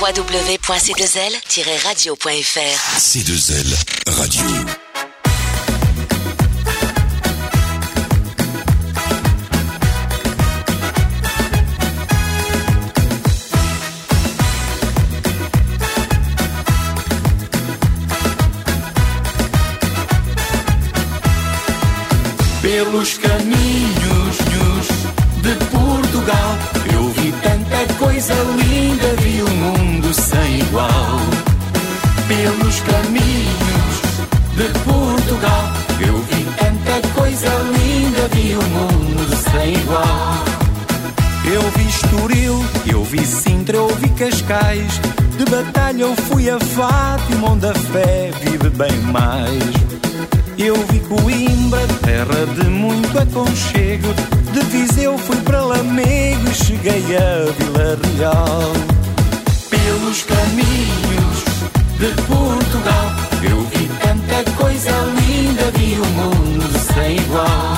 www.c2l-radio.fr. C2L Radio. Pelos caminhos de Portugal eu vi tanta coisa linda, vi um mundo sem igual. Pelos caminhos de Portugal eu vi tanta coisa linda, vi um mundo sem igual. Eu vi Estoril, eu vi Sintra, eu vi Cascais, de Batalha eu fui a Fátima, onde a fé vive bem mais. Eu vi Coimbra, terra de muito aconchego, de Viseu fui para Lamego e cheguei a Vila Real. Pelos caminhos de Portugal eu vi tanta coisa linda, vi um mundo sem igual.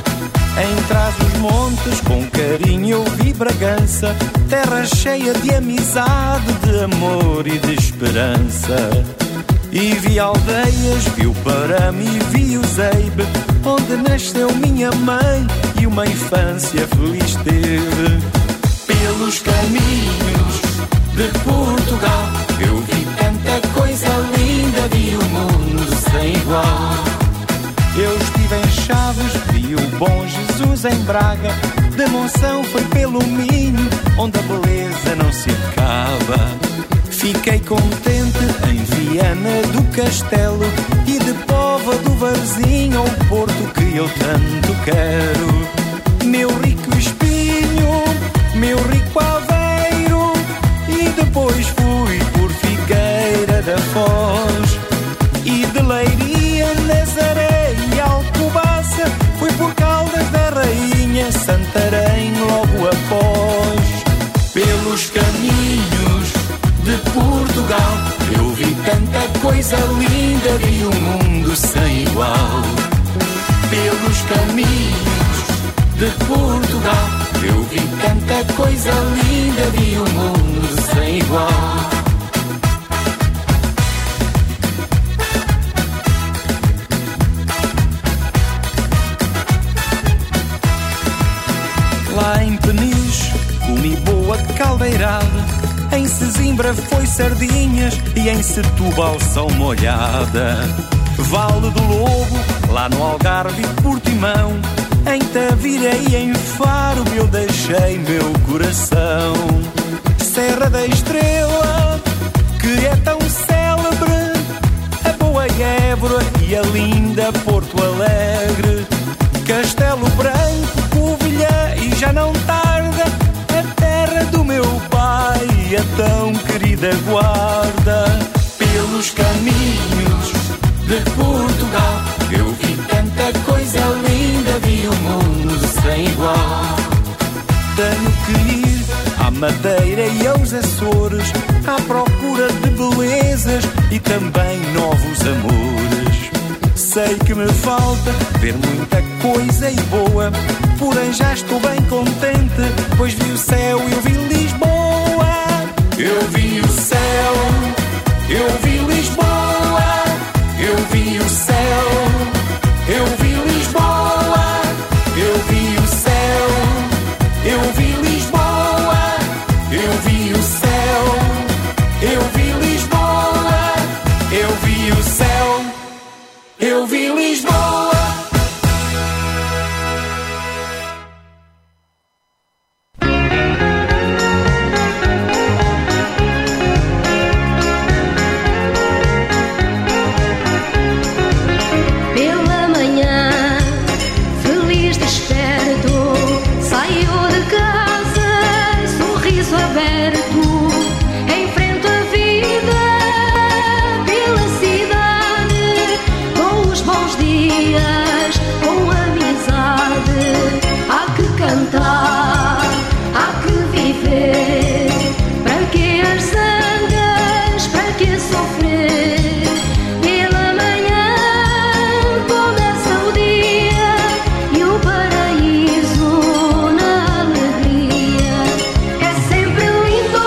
Em Trás-os-Montes com carinho eu vi Bragança, terra cheia de amizade, de amor e de esperança. E vi aldeias, vi o Parame e vi o Zeibe, onde nasceu minha mãe e uma infância feliz teve. Pelos caminhos de Portugal eu vi tanta coisa linda, vi o mundo sem igual. Eu estive em Chaves, vi o Bom Jesus em Braga, de Monção foi pelo Minho, onde a beleza não se acaba. Fiquei contente em Viana do Castelo e de Póvoa do Varzim, ao Porto que eu tanto quero. Meu rico Espinho, meu rico Aveiro, e depois fui por Figueira da Foz. E de Leiria, Nazaré e Alcobaça, fui por Caldas da Rainha, Santarém logo após. Pelos caminhos de Portugal eu vi tanta coisa linda, vi um mundo sem igual. Pelos caminhos de Portugal eu vi tanta coisa linda, vi um mundo sem igual. Lá em Peniche comi boa caldeirada, em Sesimbra foi sardinhas e em Setúbal são molhada. Vale do Lobo, lá no Algarve e Portimão, em Tavira e em Faro eu deixei meu coração. Serra da Estrela, que é tão célebre, a boa Évora e a linda Porto Alegre. Castelo Branco, Covilhã e já não tarda, a terra do meu pai, a tão querida Guarda. Pelos caminhos de Portugal eu vi tanta coisa linda, vi um mundo sem igual. Tenho que ir à Madeira e aos Açores, à procura de belezas e também novos amores. Sei que me falta ver muita coisa e boa, porém já estou bem contente, pois vi o céu e eu vi Lisboa. Eu vi o céu, eu vi Lisboa, eu vi o céu, eu vi Lisboa, eu vi o céu, eu vi Lisboa, eu vi o céu, eu vi Lisboa, eu vi o céu, eu vi Lisboa. Lindo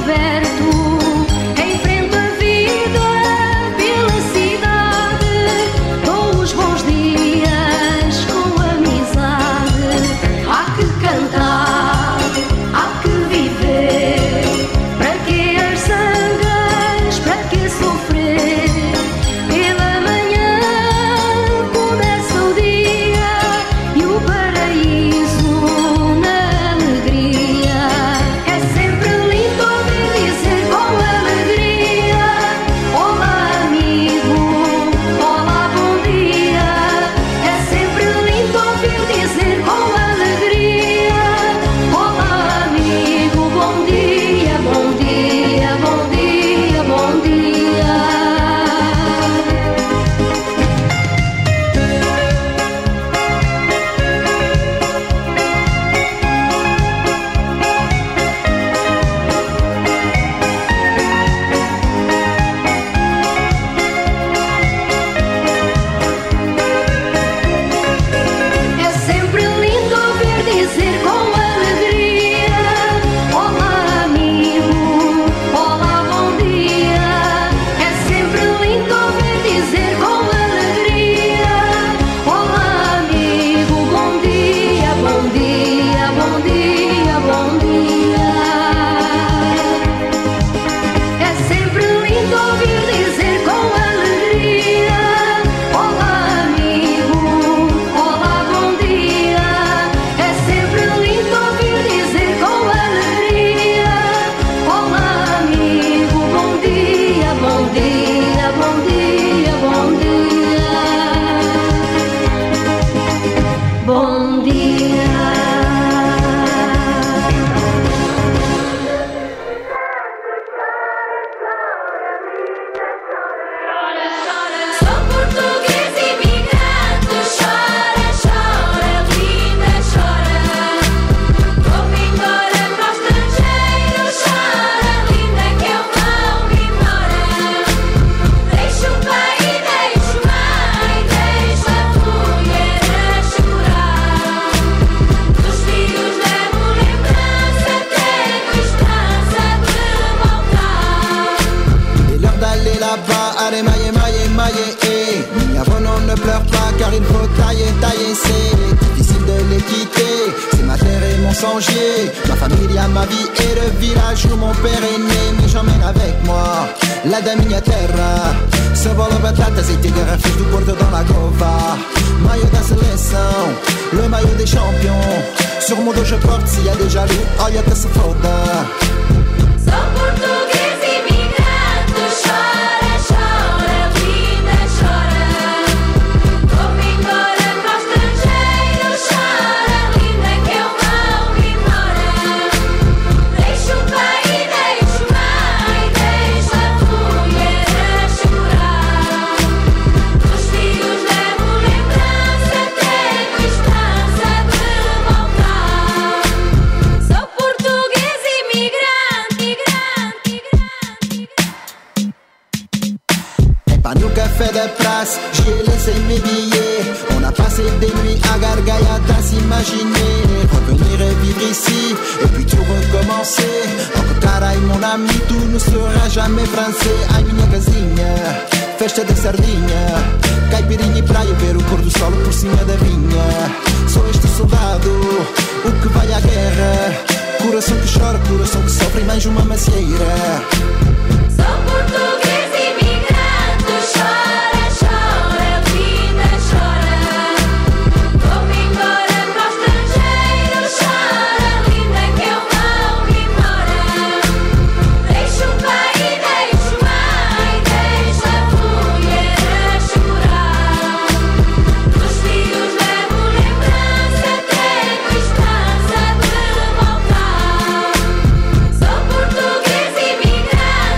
Ma famille, ma vie et le village où mon père est né. Mais j'emmène avec moi la da minha terra. Cebola, batata, azeite e garrafas do Porto da Lagoa. Maillot da seleção, le maillot des champions. Sur mon dos je porte, s'il y a des jaloux, olha que se foda. Sou português imigrante, chora, chora, vida chora. Vou-me embora para o estrangeiro, chora, linda que eu vou embora. Deixo o pai, deixo a mãe, deixo a mulher a chorar. Dos filhos levo lembrança, tenho esperança de voltar. Sou português imigrante. Pas no café de place, j'y ai laissé mes billets. On a passé des nuits à Gargaïa à s'imaginer revenir et vivre ici, et puis tout recommencer. Oh carai mon ami, tout ne sera jamais français. Ai minha casinha, festa de sardinha, caipirinha e praia, ver o pôr do sol por cima da vinha. Sou este soldado, o que vai à guerra. Coração que chora, coração que sofre, mais uma macieira. Sou português imigrante, chora, chora, vida chora. Vou-me embora para o estrangeiro, chora, linda que eu vou embora. Deixo o pai, deixo a mãe, deixo a mulher a chorar. Dos filhos levo lembrança, tenho esperança de voltar. Sou português imigrante.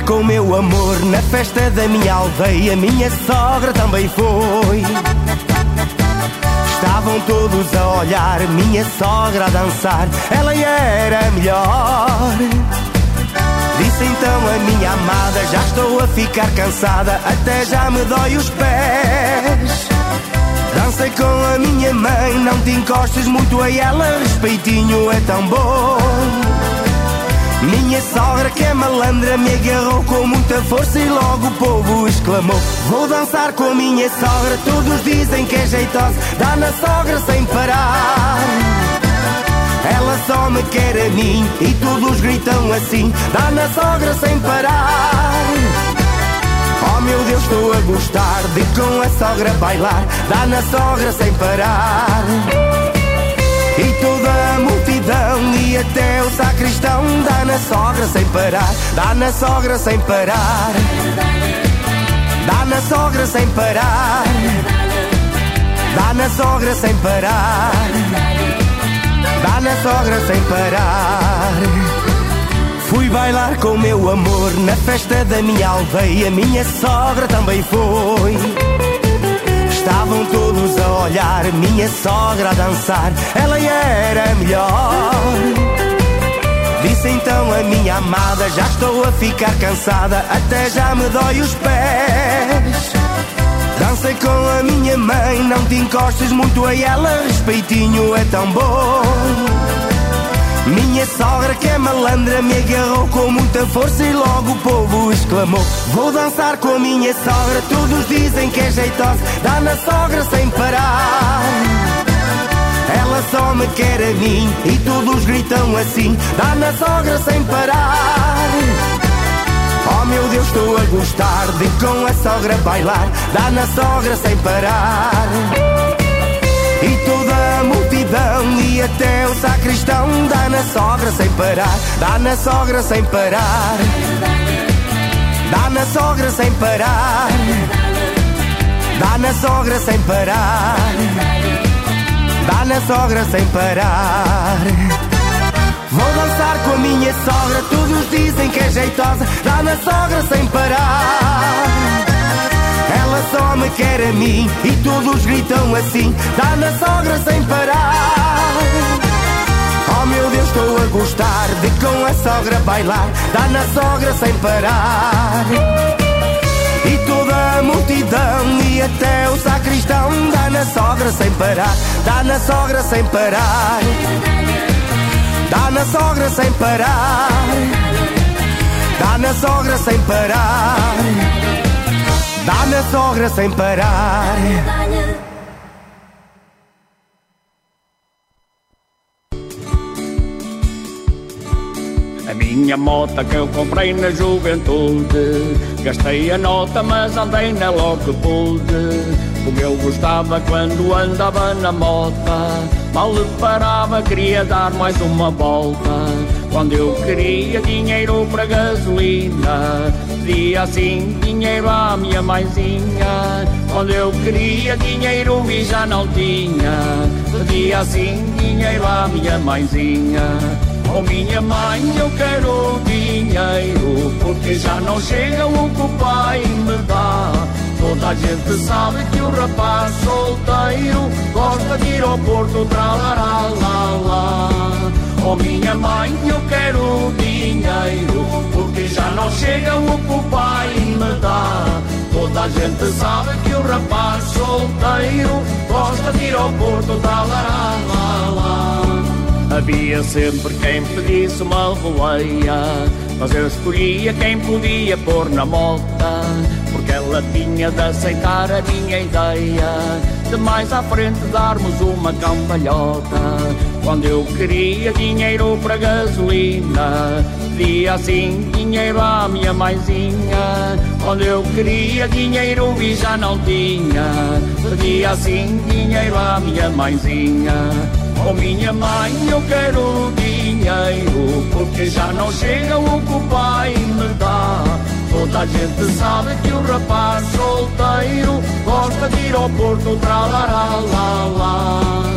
com o meu amor na festa da minha aldeia. Minha sogra também foi. Estavam todos a olhar, minha sogra a dançar, ela era a melhor. Disse então a minha amada, já estou a ficar cansada, até já me dói os pés. Dancei com a minha mãe, não te encostes muito a ela, respeitinho é tão bom. Minha sogra que é malandra me agarrou com muita força e logo o povo exclamou: vou dançar com a minha sogra, todos dizem que é jeitosa, dá na sogra sem parar. Ela só me quer a mim e todos gritam assim: dá na sogra sem parar. Oh meu Deus, estou a gostar de com a sogra bailar, dá na sogra sem parar. E toda a multidão e até o sacristão dá na sogra sem parar, dá na sogra sem parar, dá na sogra sem parar, dá na sogra sem parar, dá na sogra sem parar. Fui bailar com meu amor na festa da minha aldeia, minha sogra também foi. Estavam todos a olhar, minha sogra a dançar, ela era a melhor. Disse então a minha amada, já estou a ficar cansada, até já me dói os pés. Dancei com a minha mãe, não te encostes muito a ela, respeitinho é tão bom. Minha sogra que é malandra me agarrou com muita força e logo o povo exclamou: vou dançar com a minha sogra, todos dizem que é jeitosa, dá na sogra sem parar. Ela só me quer a mim e todos gritam assim: dá na sogra sem parar. Oh meu Deus, estou a gostar de com a sogra bailar, dá na sogra sem parar. E toda a multidão e até o sacristão dá na sogra sem parar, dá na sogra sem parar, dá na sogra sem parar, dá na sogra sem parar, dá na sogra sem parar. Vou dançar com a minha sogra, todos dizem que é jeitosa, dá na sogra sem parar. Ela só me quer a mim e todos gritam assim: dá na sogra sem parar. Oh meu Deus, estou a gostar de com a sogra bailar, dá na sogra sem parar. E toda a multidão e até o sacristão dá na sogra sem parar, dá na sogra sem parar, dá na sogra sem parar, dá na sogra sem parar, dá na sogra sem parar. A minha moto que eu comprei na juventude, gastei a nota mas andei na logo que pude. Como eu gostava quando andava na mota, mal lhe parava, queria dar mais uma volta. Quando eu queria dinheiro para gasolina, pedia assim dinheiro à minha mãezinha. Quando eu queria dinheiro e já não tinha, pedia assim dinheiro à minha mãezinha. Oh minha mãe, eu quero dinheiro, porque já não chega o que o pai me dá. Toda a gente sabe que o rapaz solteiro gosta de ir ao Porto, tralará, lá, lá. Oh minha mãe, eu quero dinheiro, porque já não chega o que o pai me dá. Toda a gente sabe que o rapaz solteiro gosta de ir ao Porto, tralará, lá, lá. Havia sempre quem pedisse uma boleia, mas eu escolhia quem podia pôr na mota, porque ela tinha de aceitar a minha ideia de mais à frente darmos uma cambalhota. Quando eu queria dinheiro para gasolina, pedia assim dinheiro à minha mãezinha. Quando eu queria dinheiro e já não tinha, pedia assim dinheiro à minha mãezinha. Oh minha mãe, eu quero dinheiro, porque já não chega o que o pai me dá. Toda a gente sabe que o rapaz solteiro gosta de ir ao Porto, tralará, lá, lá. Oh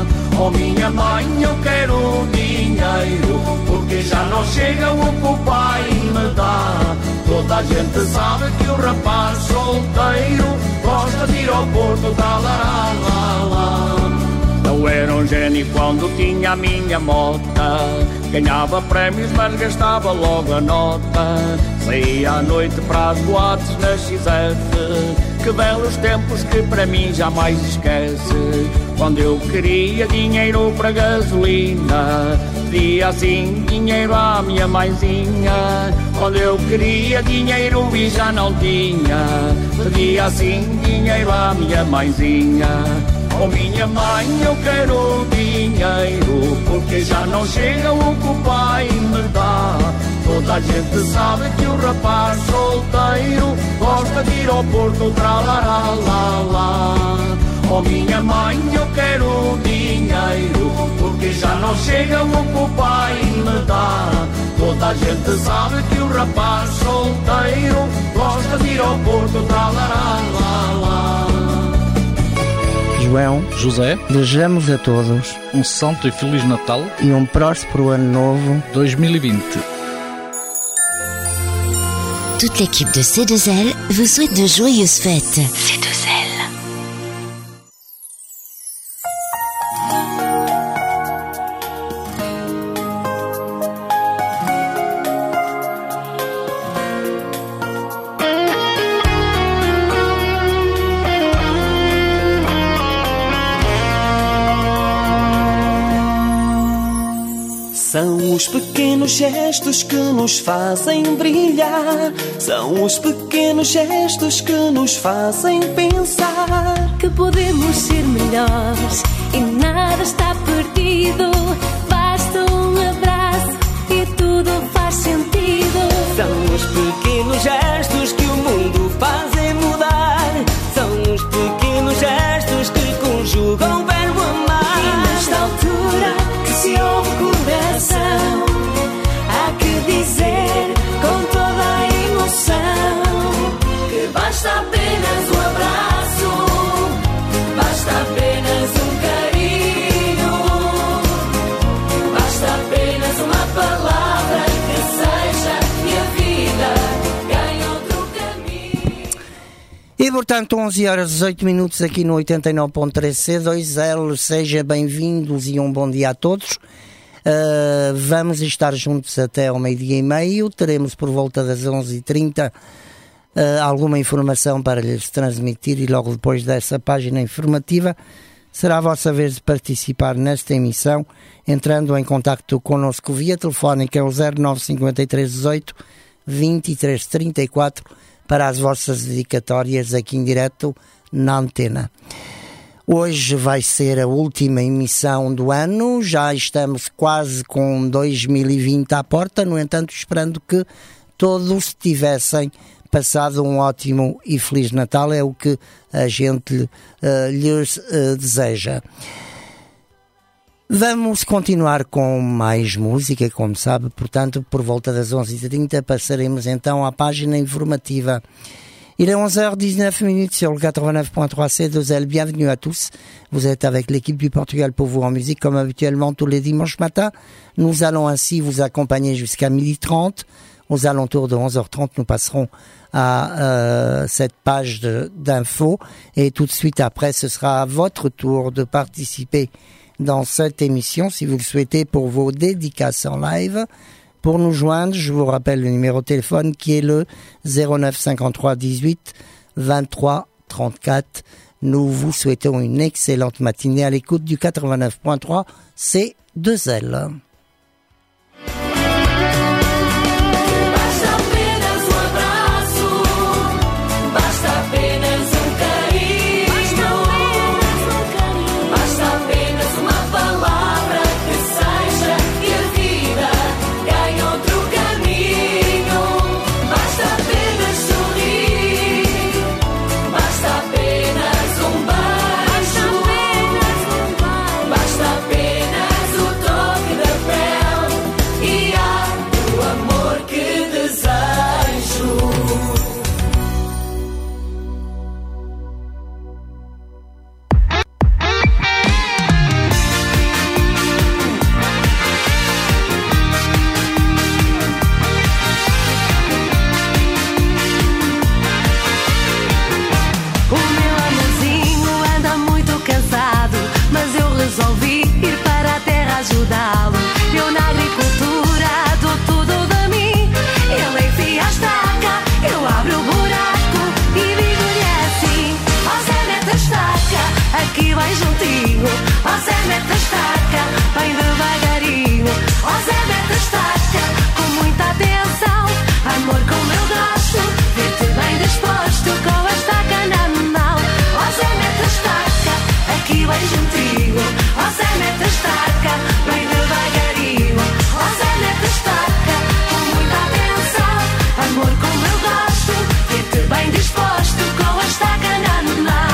Oh minha mãe, eu quero dinheiro, porque já não chega o que o pai me dá. Toda a gente sabe que o rapaz solteiro gosta de ir ao Porto, tá lá, lá, lá. Eu era um gênio quando tinha a minha mota, ganhava prémios mas gastava logo a nota. Saía à noite para as boates na XF, que belos tempos que para mim jamais esquece. Quando eu queria dinheiro para gasolina, pedia assim dinheiro à minha mãezinha. Quando eu queria dinheiro e já não tinha, pedia assim dinheiro à minha mãezinha. Oh minha mãe, eu quero dinheiro, porque já não chega o que o pai me dá. Toda a gente sabe que o rapaz solteiro gosta de ir ao Porto, tralará, lá, lá. Oh minha mãe, eu quero dinheiro, porque já não chega o que o pai me dá. Toda a gente sabe que o rapaz solteiro gosta de ir ao Porto, tralará, lá, lá. João, José, desejamos a todos um santo e feliz Natal e um próspero ano novo 2020. Toute l'équipe de C2L vous souhaite de joyeuses fêtes. C2L. São os pequenos gestos que nos fazem brilhar. São os pequenos gestos que nos fazem pensar que podemos ser melhores e nada está perdido. Basta um abraço e tudo faz sentido. São os pequenos gestos que o mundo fazem mudar. São os pequenos gestos que conjugam o verbo amar. E nesta altura que se ouve o coração, há que dizer com toda a emoção que basta apenas um abraço, basta apenas um carinho, basta apenas uma palavra que seja e a vida ganha outro caminho. E portanto 11 horas 18 minutos aqui no 89.3 C2L. Seja bem-vindos e um bom dia a todos. Vamos estar juntos até ao meio-dia e meio. Teremos por volta das 11h30 alguma informação para lhes transmitir, e logo depois dessa página informativa será a vossa vez de participar nesta emissão, entrando em contacto connosco via telefónica, é o 0953 18 23 34, para as vossas dedicatórias aqui em direto na antena. Hoje vai ser a última emissão do ano, já estamos quase com 2020 à porta, no entanto esperando que todos tivessem passado um ótimo e feliz Natal, é o que a gente lhes deseja. Vamos continuar com mais música, como sabe, portanto, por volta das 11h30 passaremos então à página informativa. Il est 11h19 sur le 89.3 C2L. Bienvenue à tous. Vous êtes avec l'équipe du Portugal pour vous en musique, comme habituellement tous les dimanches matins. Nous allons ainsi vous accompagner jusqu'à 12h30. Aux alentours de 11h30, nous passerons à cette page d'infos. Et tout de suite après, ce sera à votre tour de participer dans cette émission, si vous le souhaitez, pour vos dédicaces en live. Pour nous joindre, je vous rappelle le numéro de téléphone qui est le 09 53 18 23 34. Nous vous souhaitons une excellente matinée à l'écoute du 89.3 C2L. Basta apenas o toque da juntinho. Ó Zé, mete a estaca, bem devagarinho. Ó Zé, mete a estaca, com muita atenção. Amor, como eu gosto, ver-te bem disposto, com a estaca na mão. Ó Zé, mete a estaca, aqui bem juntinho. Ó Zé, mete a estaca, bem devagarinho. Ó Zé, mete a estaca, com muita atenção. Amor, como eu gosto, ver-te bem disposto, com a estaca na mão.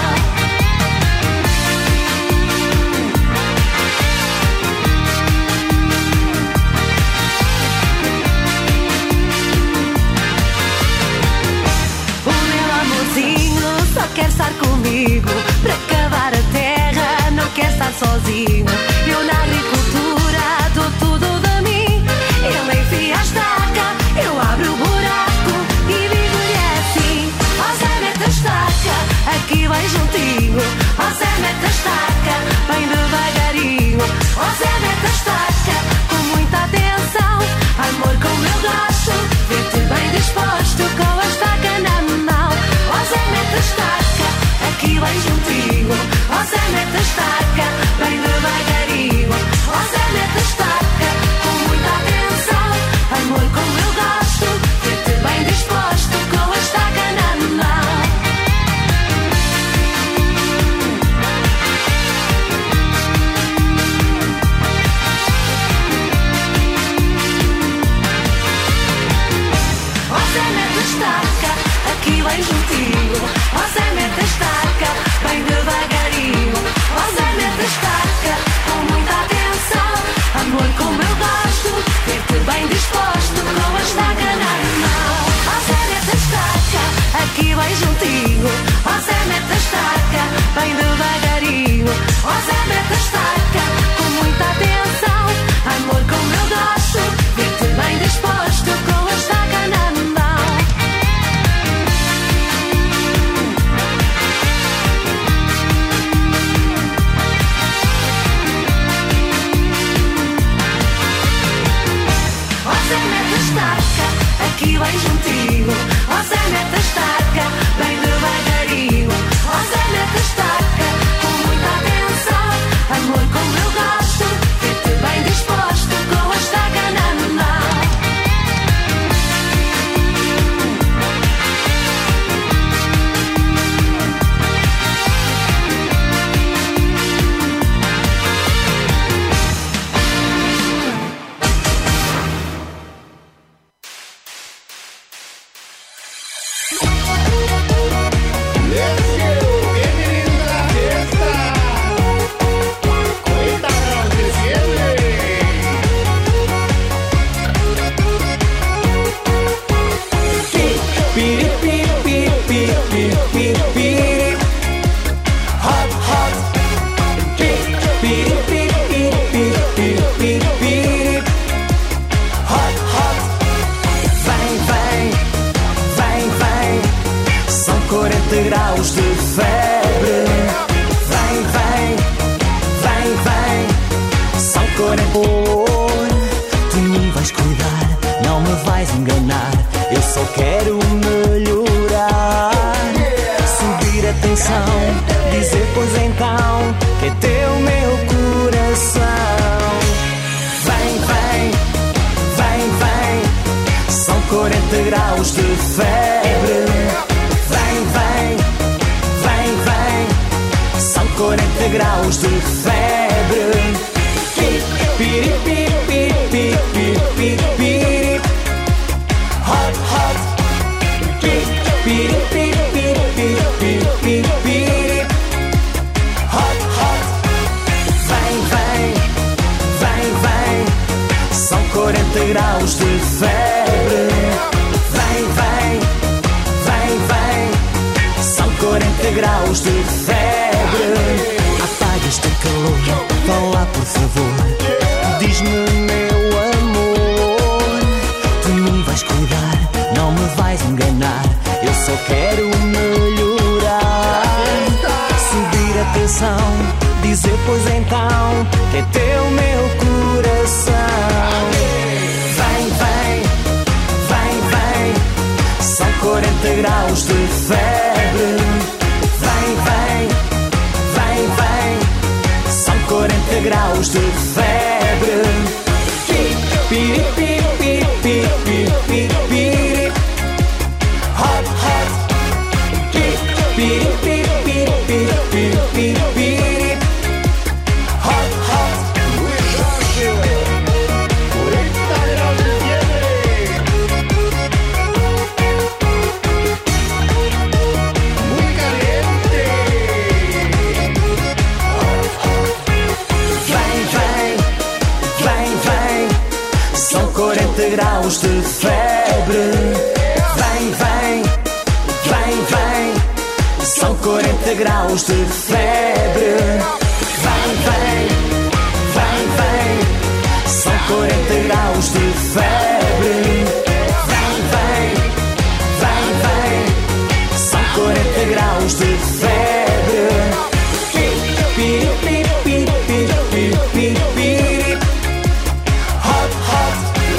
Só quer estar comigo, para cavar a terra, não quer estar sozinho. Eu na agricultura dou tudo de mim. Ele enfia a estaca, eu abro o buraco e digo-lhe assim: ó Zé, mete a estaca, aqui bem juntinho. Ó Zé, mete a estaca, bem devagarinho. Ó Zé, mete a estaca, com muita atenção. Amor, como eu gosto, ver-te bem disposto, com a estaca na mão. Ó Zé, mete a estaca, aqui bem juntinho. Ó Zé, mete a estaca, bem devagarinho. Ó Zé, mete a estaca, com muita atenção. Amor, como eu gosto, ver-te bem disposto, com a estaca na mão. Ó Zé, mete a estaca, aqui bem juntinho. Ó Zé, mete a estaca, bem devagarinho. Ó Zé, mete a estaca, com muita atenção. Amor, como eu gosto, ver-te bem disposto, com a estaca na mão. Ó Zé, mete a estaca, aqui bem juntinho. Ó Zé, mete a estaca, bem devagarinho. Ó Zé, mete a estaca, com muita atenção. Amor, como eu gosto, ver-te bem disposto, com a estaca na mão. Ó Zé, mete a estaca, aqui bem juntinho. Ó Zé, mete a estaca, bem devagarinho. Ó Zé, mete a estaca, com muita atenção. Amor, como eu gosto, ver-te bem disposto, com a estaca na mão. Graus de febre. Vem, vem, vem, vem. São 40. Tu me vais cuidar, não me vais enganar. Eu só quero melhorar. Subir a tensão, dizer pois então que é teu meu coração. Vem, vem, vem, vem. São 40 graus de febre. Vem, vem, vem, vem. São 40 graus de febre. Piri, piri, piri, piri, piri, piri. Hot, hot. Piri, piri, piri, piri, piri, piri. Hot, hot. Vem, vem, vem, vem. São 40 graus de febre. Vem, vem, vem, vem. São 40 graus de febre. Apaga este calor, vá lá por favor. Diz-me, meu amor, tu me vais cuidar, não me vais enganar. Eu só quero melhorar. Subir a tensão, dizer pois então que é teu meu coração. Vem, vem, vem, vem. São 40 graus de febre. Vem, vem, vem, vem. graus de febre. Piri, piri, piri, piri, piri, piri. Hot, hot. Piri, piri, piri, piri, piri, piri, piri. Hot, hot. São 40 graus de febre. Vem, vem, vem, vem. São 40 graus de febre. Vem, vem, vem, vem. São 40 graus de febre. Vem, vem, vem, vem. São 40 graus de febre. Piri, piri, piri, piri, piri, piri, piri. Hot, hot.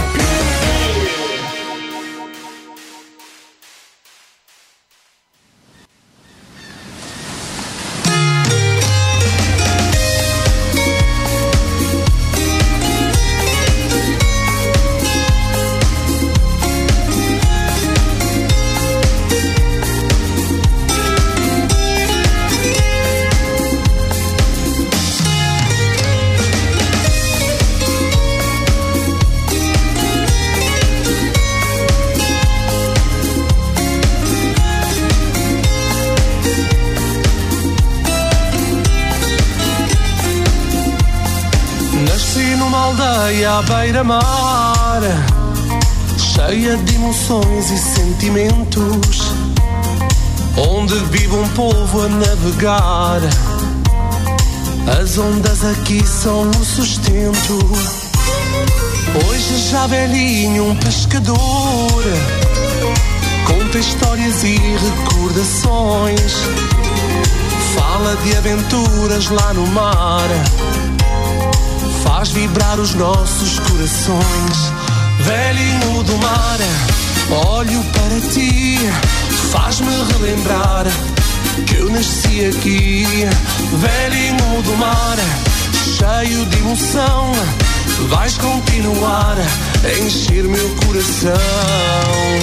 À beira-mar, cheia de emoções e sentimentos, onde vive um povo a navegar. As ondas aqui são o sustento. Hoje já velhinho um pescador conta histórias e recordações, fala de aventuras lá no mar, faz vibrar os nossos corações. Velhinho do mar, olho para ti, faz-me relembrar que eu nasci aqui. Velhinho do mar, cheio de emoção, vais continuar a encher meu coração.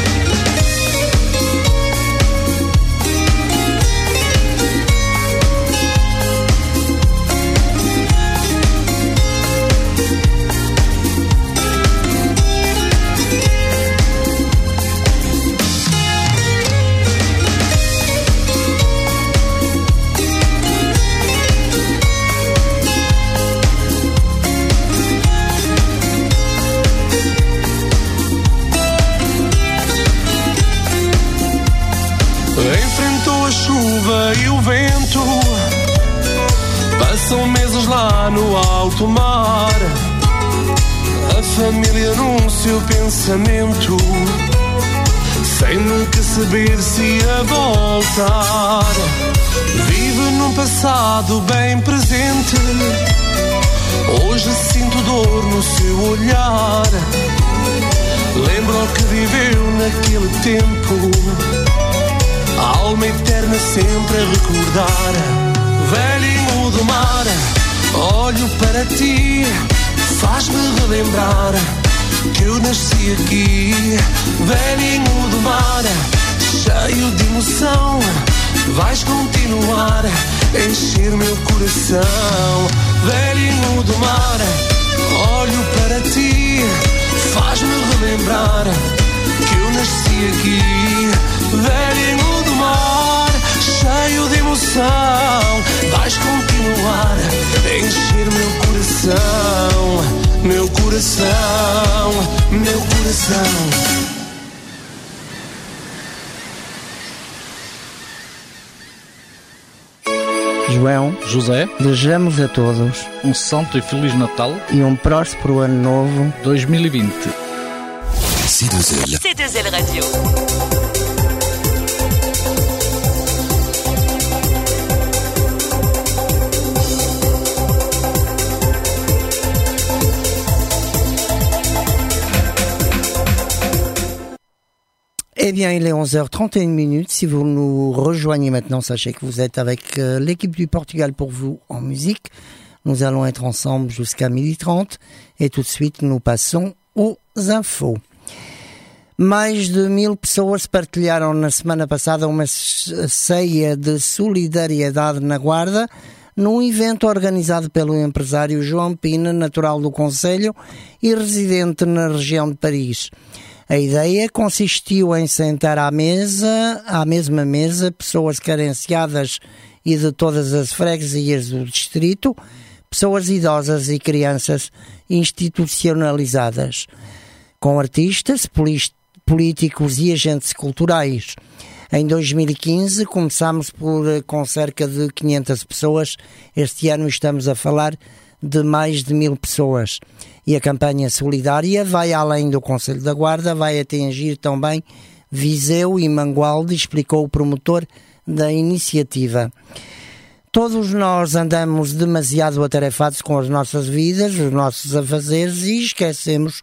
Enfrentou a chuva e o vento, passam meses lá no alto mar. A família num seu pensamento, sem nunca saber se ia voltar. Vive num passado bem presente, hoje sinto dor no seu olhar. Lembra o que viveu naquele tempo, alma eterna sempre a recordar. Velhinho do mar, olho para ti, faz-me relembrar que eu nasci aqui. Velhinho do mar, cheio de emoção, vais continuar a encher meu coração. Velhinho do mar, olho para ti, faz-me relembrar que eu nasci aqui. Velhinho do mar, cheio de emoção, vais continuar a encher meu coração. Meu coração, meu coração. João, José, desejamos a todos um santo e feliz Natal e um próspero ano novo 2020. C2L. C2L Radio. Eh bien, il est 11h31. Si vous nous rejoignez maintenant, sachez que vous êtes avec l'équipe du Portugal pour vous en musique. Nous allons être ensemble jusqu'à 12h30 et tout de suite nous passons aux infos. Mais de 1000 pessoas partilharam na semana passada uma ceia de solidariedade na Guarda, num evento organizado pelo empresário João Pina, natural do concelho e residente na região de Paris. A ideia consistiu em sentar à mesma mesa, pessoas carenciadas e de todas as freguesias do distrito, pessoas idosas e crianças institucionalizadas, com artistas, políticos e agentes culturais. Em 2015 começámos com cerca de 500 pessoas, este ano estamos a falar de mais de 1000 pessoas. E a campanha solidária vai além do Concelho da Guarda, vai atingir também Viseu e Mangualde, explicou o promotor da iniciativa. Todos nós andamos demasiado atarefados com as nossas vidas, os nossos afazeres e esquecemos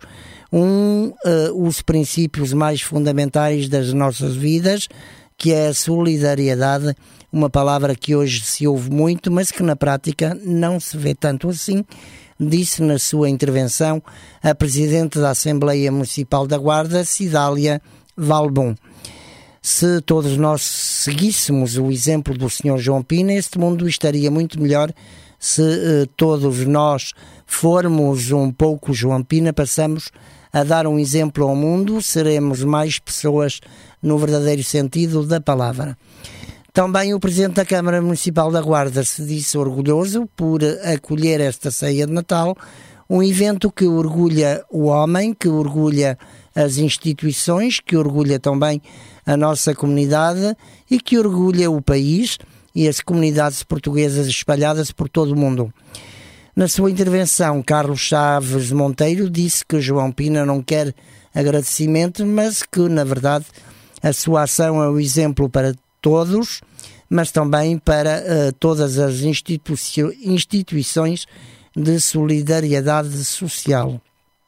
os princípios mais fundamentais das nossas vidas, que é a solidariedade, uma palavra que hoje se ouve muito, mas que na prática não se vê tanto assim, disse na sua intervenção a Presidente da Assembleia Municipal da Guarda, Cidália Valbon. Se todos nós seguíssemos o exemplo do Sr. João Pina, este mundo estaria muito melhor. Se todos nós formos um pouco João Pina, passamos a dar um exemplo ao mundo, seremos mais pessoas no verdadeiro sentido da palavra. Também o Presidente da Câmara Municipal da Guarda se disse orgulhoso por acolher esta ceia de Natal, um evento que orgulha o homem, que orgulha as instituições, que orgulha também a nossa comunidade e que orgulha o país e as comunidades portuguesas espalhadas por todo o mundo. Na sua intervenção, Carlos Chaves Monteiro disse que João Pina não quer agradecimento, mas que, na verdade, a sua ação é o exemplo para todos, mas também para todas as instituições de solidariedade social.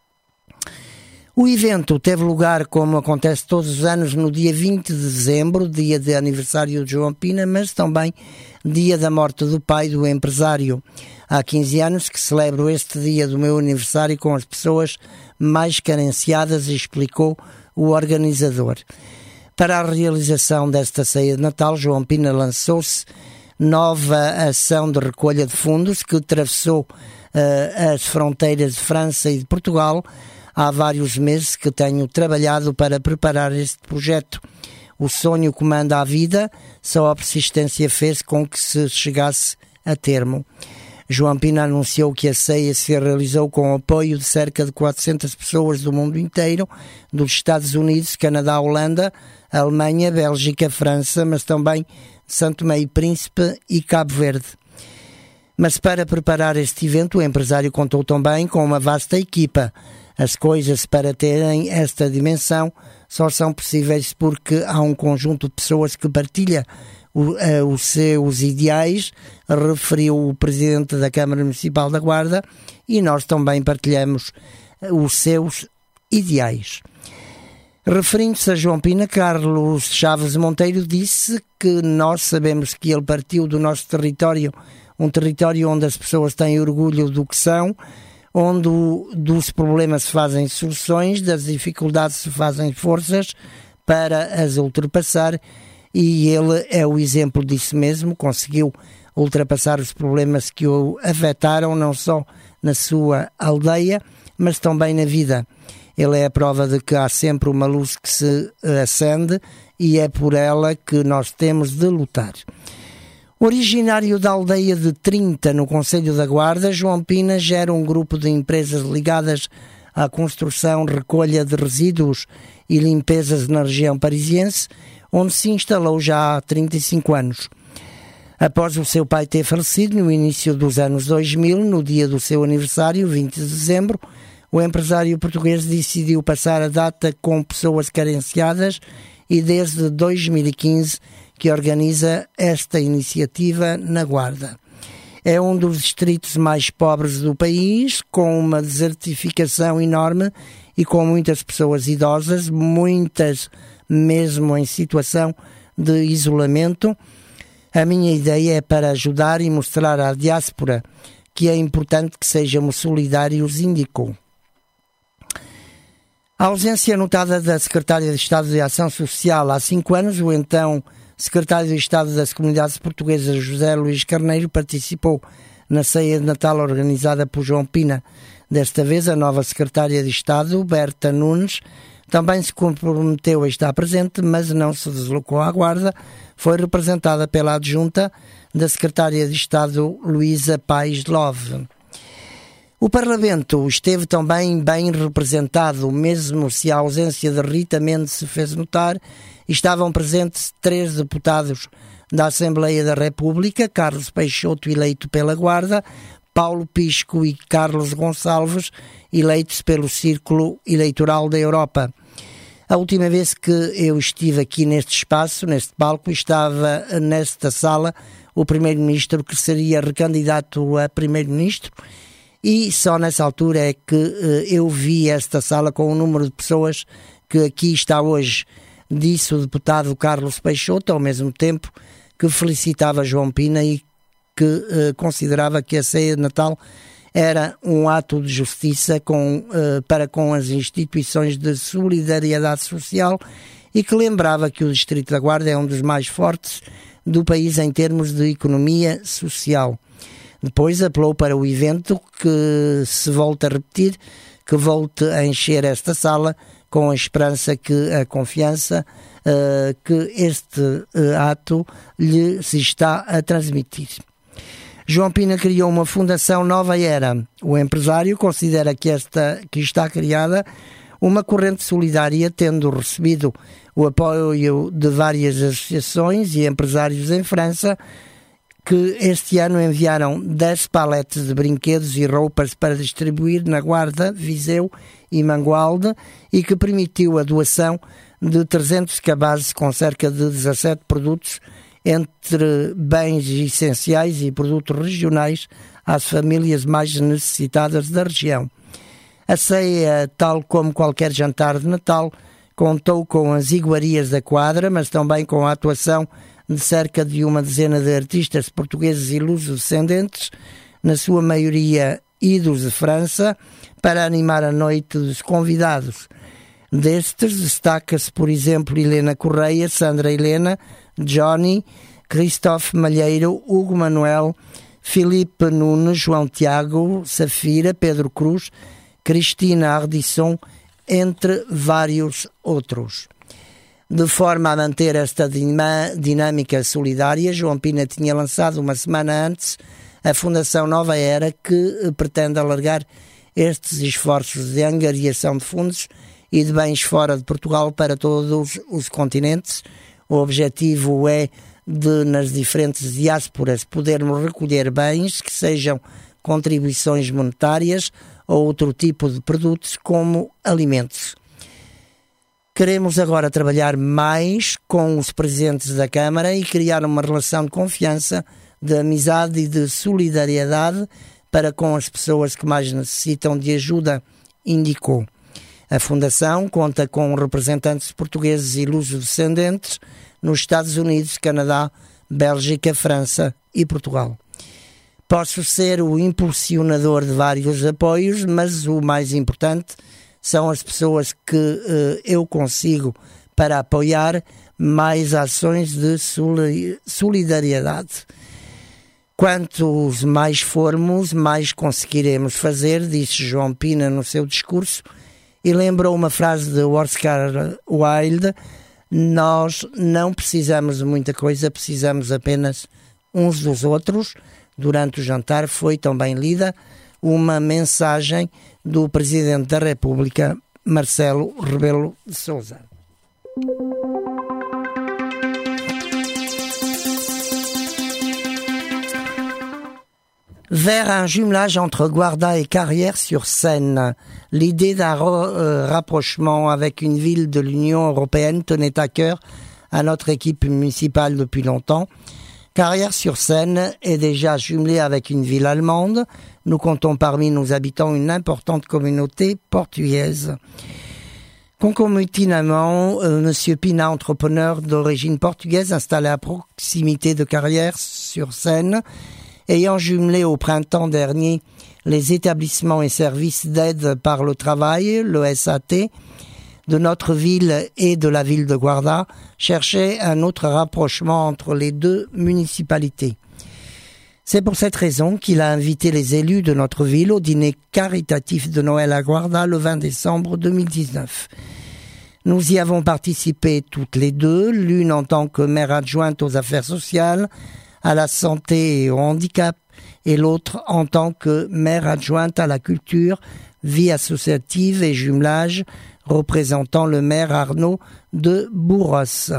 O evento teve lugar, como acontece todos os anos, no dia 20 de dezembro, dia de aniversário de João Pina, mas também dia da morte do pai do empresário. Há 15 anos que celebro este dia do meu aniversário com as pessoas mais carenciadas, explicou o organizador. Para a realização desta ceia de Natal, João Pina lançou-se nova ação de recolha de fundos que atravessou as fronteiras de França e de Portugal. Há vários meses que tenho trabalhado para preparar este projeto. O sonho comanda a vida, só a persistência fez com que se chegasse a termo. João Pina anunciou que a ceia se realizou com o apoio de cerca de 400 pessoas do mundo inteiro, dos Estados Unidos, Canadá, Holanda, Alemanha, Bélgica, França, mas também São Tomé e Príncipe e Cabo Verde. Mas para preparar este evento, o empresário contou também com uma vasta equipa. As coisas para terem esta dimensão só são possíveis porque há um conjunto de pessoas que partilha os seus ideais, referiu o Presidente da Câmara Municipal da Guarda, e nós também partilhamos os seus ideais. Referindo-se a João Pina, Carlos Chaves Monteiro disse que nós sabemos que ele partiu do nosso território, um território onde as pessoas têm orgulho do que são, onde dos problemas se fazem soluções, das dificuldades se fazem forças para as ultrapassar, e ele é o exemplo disso mesmo, conseguiu ultrapassar os problemas que o afetaram, não só na sua aldeia, mas também na vida. Ele é a prova de que há sempre uma luz que se acende e é por ela que nós temos de lutar. Originário da aldeia de Trinta, no Concelho da Guarda, João Pina gera um grupo de empresas ligadas à construção, recolha de resíduos e limpezas na região parisiense, onde se instalou já há 35 anos. Após o seu pai ter falecido no início dos anos 2000, no dia do seu aniversário, 20 de dezembro, o empresário português decidiu passar a data com pessoas carenciadas e desde 2015 que organiza esta iniciativa na Guarda. É um dos distritos mais pobres do país, com uma desertificação enorme e com muitas pessoas idosas, muitas mesmo em situação de isolamento. A minha ideia é para ajudar e mostrar à diáspora que é importante que sejamos solidários, indicou. A ausência notada da Secretária de Estado de Ação Social há 5 anos, o então Secretário de Estado das Comunidades Portuguesas, José Luís Carneiro, participou na ceia de Natal organizada por João Pina. Desta vez, a nova Secretária de Estado, Berta Nunes, também se comprometeu a estar presente, mas não se deslocou à Guarda. Foi representada pela adjunta da Secretária de Estado, Luísa Paes Love. O Parlamento esteve também bem representado, mesmo se a ausência de Rita Mendes se fez notar. Estavam presentes 3 deputados da Assembleia da República, Carlos Peixoto, eleito pela Guarda, Paulo Pisco e Carlos Gonçalves, eleitos pelo Círculo Eleitoral da Europa. A última vez que eu estive aqui neste espaço, neste palco, estava nesta sala o Primeiro-Ministro, que seria recandidato a Primeiro-Ministro, e só nessa altura é que eu vi esta sala com o número de pessoas que aqui está hoje. Disse o deputado Carlos Peixoto, ao mesmo tempo que felicitava João Pina e que considerava que a ceia de Natal era um ato de justiça para com as instituições de solidariedade social e que lembrava que o Distrito da Guarda é um dos mais fortes do país em termos de economia social. Depois apelou para o evento que se volta a repetir, que volte a encher esta sala com a esperança que a confiança que este ato lhe se está a transmitir. João Pina criou uma fundação Nova Era. O empresário considera que está criada uma corrente solidária, tendo recebido o apoio de várias associações e empresários em França, que este ano enviaram 10 paletes de brinquedos e roupas para distribuir na Guarda, Viseu e Mangualde, e que permitiu a doação de 300 cabazes com cerca de 17 produtos, entre bens essenciais e produtos regionais, às famílias mais necessitadas da região. A ceia, tal como qualquer jantar de Natal, contou com as iguarias da quadra, mas também com a atuação de cerca de uma dezena de artistas portugueses e luso-descendentes, na sua maioria idos de França, para animar a noite dos convidados. Destes destaca-se, por exemplo, Helena Correia, Sandra Helena, Johnny, Christophe Malheiro, Hugo Manuel, Filipe Nunes, João Tiago, Safira, Pedro Cruz, Cristina Ardisson, entre vários outros. De forma a manter esta dinâmica solidária, João Pina tinha lançado uma semana antes a Fundação Nova Era, que pretende alargar estes esforços de angariação de fundos e de bens fora de Portugal para todos os continentes. O objetivo é de, nas diferentes diásporas, podermos recolher bens que sejam contribuições monetárias ou outro tipo de produtos como alimentos. Queremos agora trabalhar mais com os presidentes da Câmara e criar uma relação de confiança, de amizade e de solidariedade para com as pessoas que mais necessitam de ajuda, indicou. A Fundação conta com representantes portugueses e luso-descendentes nos Estados Unidos, Canadá, Bélgica, França e Portugal. Posso ser o impulsionador de vários apoios, mas o mais importante são as pessoas que eu consigo para apoiar mais ações de solidariedade. Quantos mais formos, mais conseguiremos fazer, disse João Pina no seu discurso, e lembrou uma frase de Oscar Wilde: nós não precisamos de muita coisa, precisamos apenas uns dos outros. Durante o jantar foi também lida uma mensagem do Presidente da República, Marcelo Rebelo de Sousa. Vers un jumelage entre Guarda et Carrières-sur-Seine, l'idée d'un rapprochement avec une ville de l'Union européenne tenait à cœur à notre équipe municipale depuis longtemps. Carrières-sur-Seine est déjà jumelée avec une ville allemande. Nous comptons parmi nos habitants une importante communauté portugaise. Concomitamment, M. Pina, entrepreneur d'origine portugaise installé à proximité de Carrières-sur-Seine, ayant jumelé au printemps dernier les établissements et services d'aide par le travail, le SAT, de notre ville et de la ville de Guarda, cherchait un autre rapprochement entre les deux municipalités. C'est pour cette raison qu'il a invité les élus de notre ville au dîner caritatif de Noël à Guarda le 20 décembre 2019. Nous y avons participé toutes les deux, l'une en tant que maire adjointe aux affaires sociales, à la santé et au handicap, et l'autre en tant que maire adjointe à la culture, vie associative et jumelage, représentant le maire Arnaud de Bourros.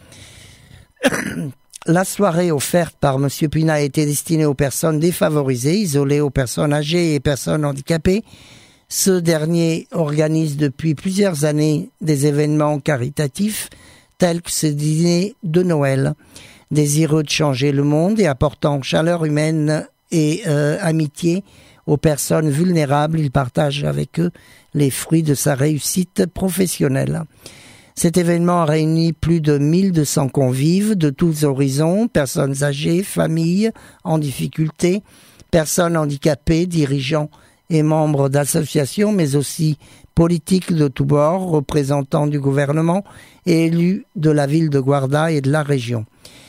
La soirée offerte par M. Pina était destinée aux personnes défavorisées, isolées, aux personnes âgées et personnes handicapées. Ce dernier organise depuis plusieurs années des événements caritatifs tels que ce dîner de Noël. Désireux de changer le monde et apportant chaleur humaine et amitié aux personnes vulnérables, il partage avec eux les fruits de sa réussite professionnelle. Cet événement a réuni plus de 1200 convives de tous horizons, personnes âgées, familles en difficulté, personnes handicapées, dirigeants et membres d'associations, mais aussi politiques de tous bords, représentants du gouvernement et élus de la ville de Guarda et de la région.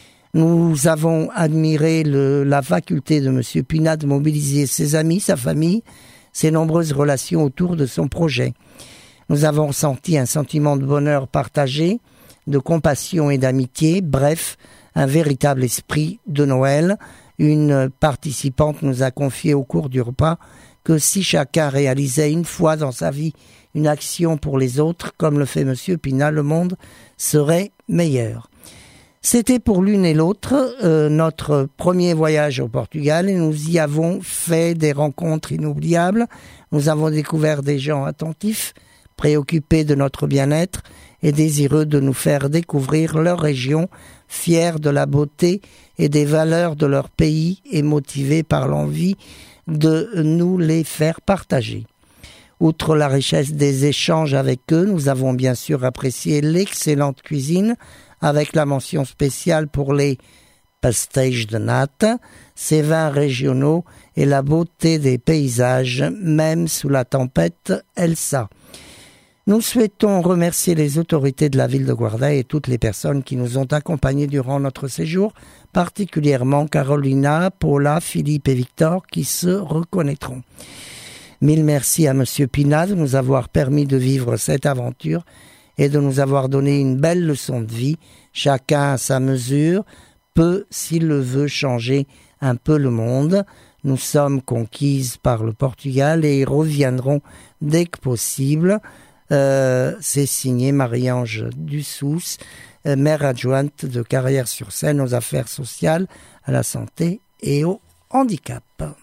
Nous avons admiré la faculté de M. Pina de mobiliser ses amis, sa famille, ses nombreuses relations autour de son projet. Nous avons ressenti un sentiment de bonheur partagé, de compassion et d'amitié, bref, un véritable esprit de Noël. Une participante nous a confié au cours du repas que si chacun réalisait une fois dans sa vie une action pour les autres, comme le fait M. Pina, le monde serait meilleur. C'était pour l'une et l'autre notre premier voyage au Portugal et nous y avons fait des rencontres inoubliables. Nous avons découvert des gens attentifs, préoccupés de notre bien-être et désireux de nous faire découvrir leur région, fiers de la beauté et des valeurs de leur pays et motivés par l'envie de nous les faire partager. Outre la richesse des échanges avec eux, nous avons bien sûr apprécié l'excellente cuisine avec la mention spéciale pour les pastéis de nata, ces vins régionaux et la beauté des paysages, même sous la tempête Elsa. Nous souhaitons remercier les autorités de la ville de Guarda et toutes les personnes qui nous ont accompagnés durant notre séjour, particulièrement Carolina, Paula, Philippe et Victor qui se reconnaîtront. Mille merci à M. Pina de nous avoir permis de vivre cette aventure et de nous avoir donné une belle leçon de vie. Chacun à sa mesure peut, s'il le veut, changer un peu le monde. Nous sommes conquises par le Portugal et reviendrons dès que possible. C'est signé Marie-Ange Dussous, maire adjointe de Carrières-sur-Seine aux affaires sociales, à la santé et au handicap.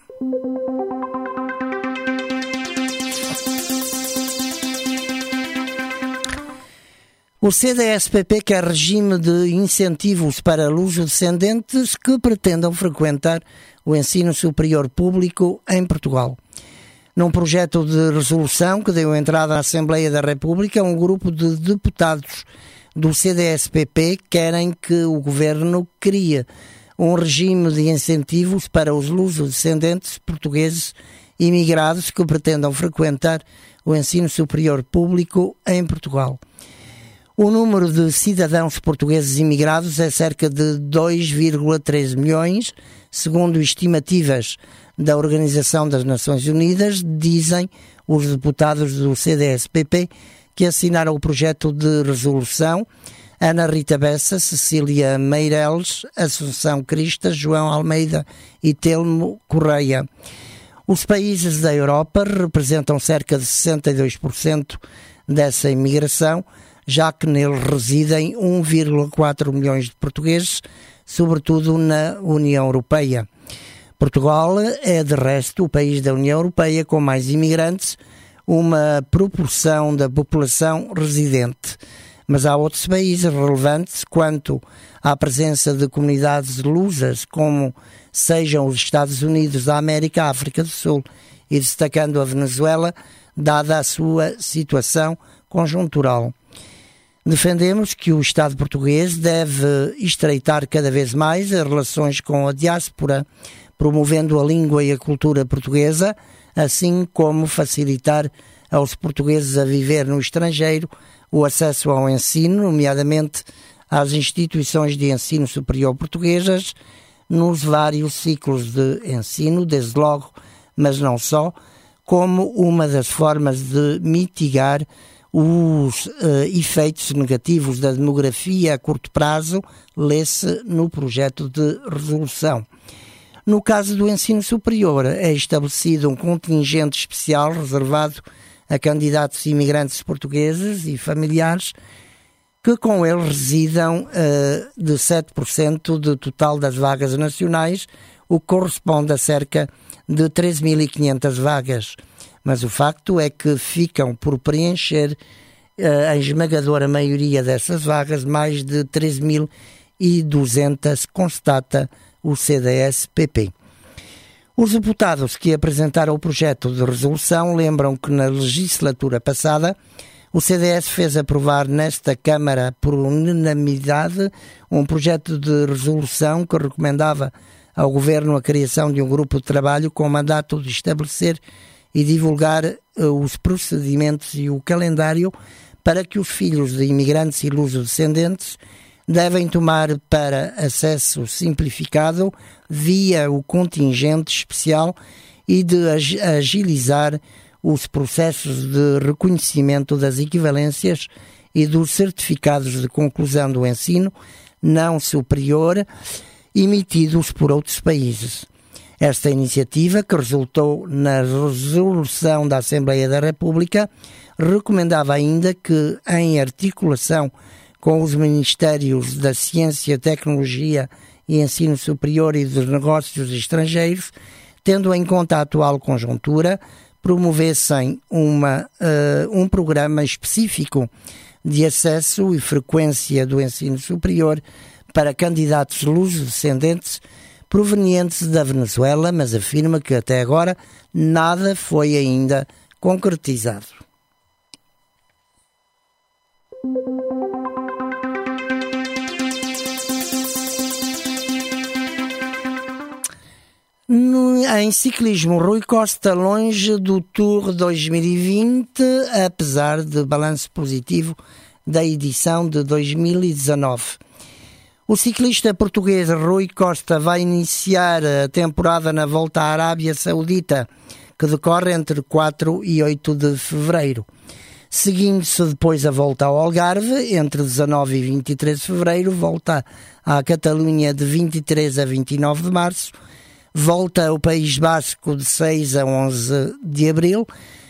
O CDS-PP quer regime de incentivos para luso-descendentes que pretendam frequentar o ensino superior público em Portugal. Num projeto de resolução que deu entrada à Assembleia da República, um grupo de deputados do CDS-PP querem que o governo crie um regime de incentivos para os luso-descendentes portugueses imigrados que pretendam frequentar o ensino superior público em Portugal. O número de cidadãos portugueses imigrados é cerca de 2,3 milhões, segundo estimativas da Organização das Nações Unidas, dizem os deputados do CDS-PP que assinaram o projeto de resolução: Ana Rita Bessa, Cecília Meireles, Assunção Cristas, João Almeida e Telmo Correia. Os países da Europa representam cerca de 62% dessa imigração, já que nele residem 1,4 milhões de portugueses, sobretudo na União Europeia. Portugal é, de resto, o país da União Europeia com mais imigrantes, uma proporção da população residente. Mas há outros países relevantes quanto à presença de comunidades lusas, como sejam os Estados Unidos da América, a África do Sul, e destacando a Venezuela, dada a sua situação conjuntural. Defendemos que o Estado português deve estreitar cada vez mais as relações com a diáspora promovendo a língua e a cultura portuguesa, assim como facilitar aos portugueses a viver no estrangeiro o acesso ao ensino, nomeadamente às instituições de ensino superior portuguesas, nos vários ciclos de ensino, desde logo, mas não só, como uma das formas de mitigar os efeitos negativos da demografia a curto prazo, lê-se no projeto de resolução. No caso do ensino superior, é estabelecido um contingente especial reservado a candidatos imigrantes portugueses e familiares que com ele residam de 7% do total das vagas nacionais, o que corresponde a cerca de 13.500 vagas. Mas o facto é que ficam por preencher a esmagadora maioria dessas vagas, mais de 13.200, constata o CDS-PP. Os deputados que apresentaram o projeto de resolução lembram que na legislatura passada o CDS fez aprovar nesta Câmara por unanimidade um projeto de resolução que recomendava ao Governo a criação de um grupo de trabalho com o mandato de estabelecer e divulgar os procedimentos e o calendário para que os filhos de imigrantes e luso-descendentes devem tomar para acesso simplificado via o contingente especial e de agilizar os processos de reconhecimento das equivalências e dos certificados de conclusão do ensino não superior emitidos por outros países. Esta iniciativa, que resultou na resolução da Assembleia da República, recomendava ainda que, em articulação com os Ministérios da Ciência, Tecnologia e Ensino Superior e dos Negócios Estrangeiros, tendo em conta a atual conjuntura, promovessem um programa específico de acesso e frequência do ensino superior para candidatos luso-descendentes provenientes da Venezuela, mas afirma que até agora nada foi ainda concretizado. Em ciclismo, Rui Costa longe do Tour 2020, apesar de balanço positivo da edição de 2019. O ciclista português Rui Costa vai iniciar a temporada na Volta à Arábia Saudita, que decorre entre 4 e 8 de fevereiro. Seguindo-se depois a Volta ao Algarve, entre 19 e 23 de fevereiro, Volta à Catalunha de 23 a 29 de março, Volta ao País Basco de 6 a 11 de abril,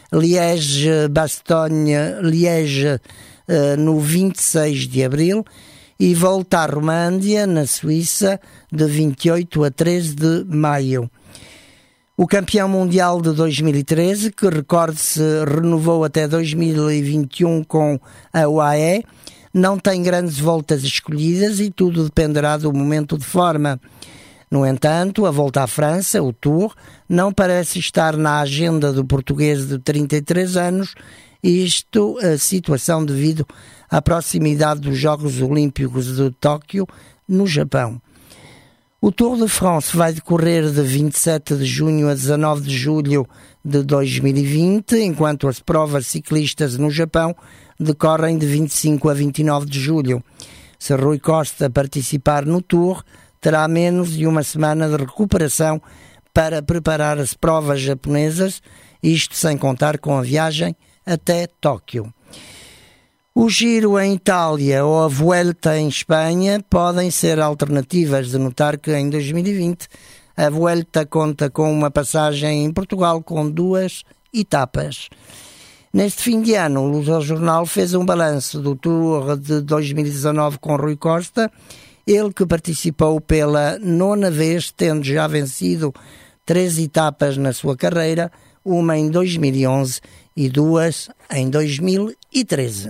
Liège-Bastogne-Liège no 26 de abril e Volta à Romândia, na Suíça, de 28 a 13 de maio. O campeão mundial de 2013, que, recorde-se, renovou até 2021 com a UAE, não tem grandes voltas escolhidas e tudo dependerá do momento de forma. No entanto, a Volta à França, o Tour, não parece estar na agenda do português de 33 anos, isto a situação devido à proximidade dos Jogos Olímpicos de Tóquio, no Japão. O Tour de France vai decorrer de 27 de junho a 19 de julho de 2020, enquanto as provas ciclistas no Japão decorrem de 25 a 29 de julho. Se Rui Costa participar no Tour, terá menos de uma semana de recuperação para preparar as provas japonesas, isto sem contar com a viagem até Tóquio. O Giro em Itália ou a Vuelta em Espanha podem ser alternativas, de notar que em 2020 a Vuelta conta com uma passagem em Portugal com 2 etapas. Neste fim de ano, o Luso-Jornal fez um balanço do Tour de 2019 com Rui Costa, ele que participou pela 9ª vez, tendo já vencido 3 etapas na sua carreira, uma em 2011 e 2 em 2013.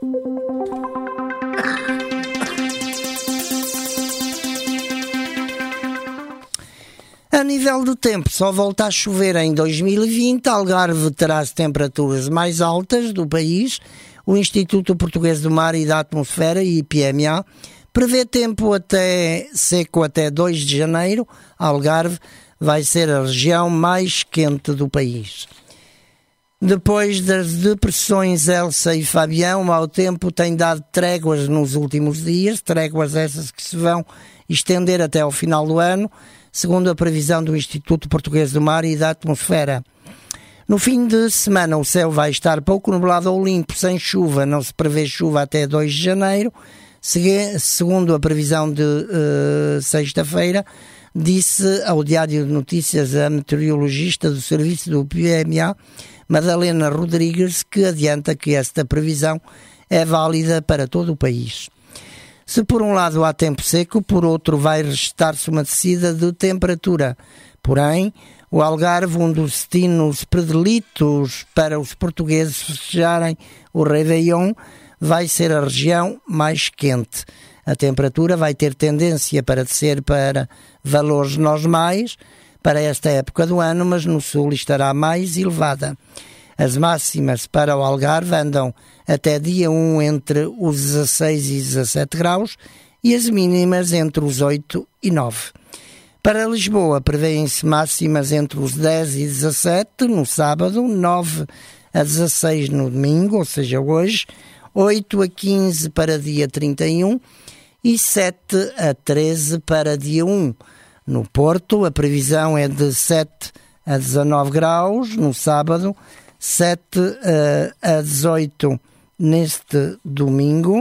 A nível do tempo, só volta a chover em 2020. Algarve terá as temperaturas mais altas do país. O Instituto Português do Mar e da Atmosfera, IPMA, prevê tempo seco até 2 de janeiro. Algarve vai ser a região mais quente do país. Depois das depressões Elsa e Fabião, o mau tempo tem dado tréguas nos últimos dias, tréguas essas que se vão estender até ao final do ano, segundo a previsão do Instituto Português do Mar e da Atmosfera. No fim de semana o céu vai estar pouco nublado ou limpo, sem chuva, não se prevê chuva até 2 de janeiro, segundo a previsão de sexta-feira, disse ao Diário de Notícias a meteorologista do serviço do PMA, Madalena Rodrigues, que adianta que esta previsão é válida para todo o país. Se por um lado há tempo seco, por outro vai registrar-se uma descida de temperatura. Porém, o Algarve, um dos destinos predilitos para os portugueses festejarem o Réveillon, vai ser a região mais quente. A temperatura vai ter tendência para descer para valores normais para esta época do ano, mas no sul estará mais elevada. As máximas para o Algarve andam até dia 1 entre os 16 e 17 graus e as mínimas entre os 8 e 9. Para Lisboa, prevêem-se máximas entre os 10 e 17 no sábado, 9 a 16 no domingo, ou seja, hoje, 8 a 15 para dia 31 e 7 a 13 para dia 1. No Porto, a previsão é de 7 a 19 graus no sábado, 7 a 18 neste domingo,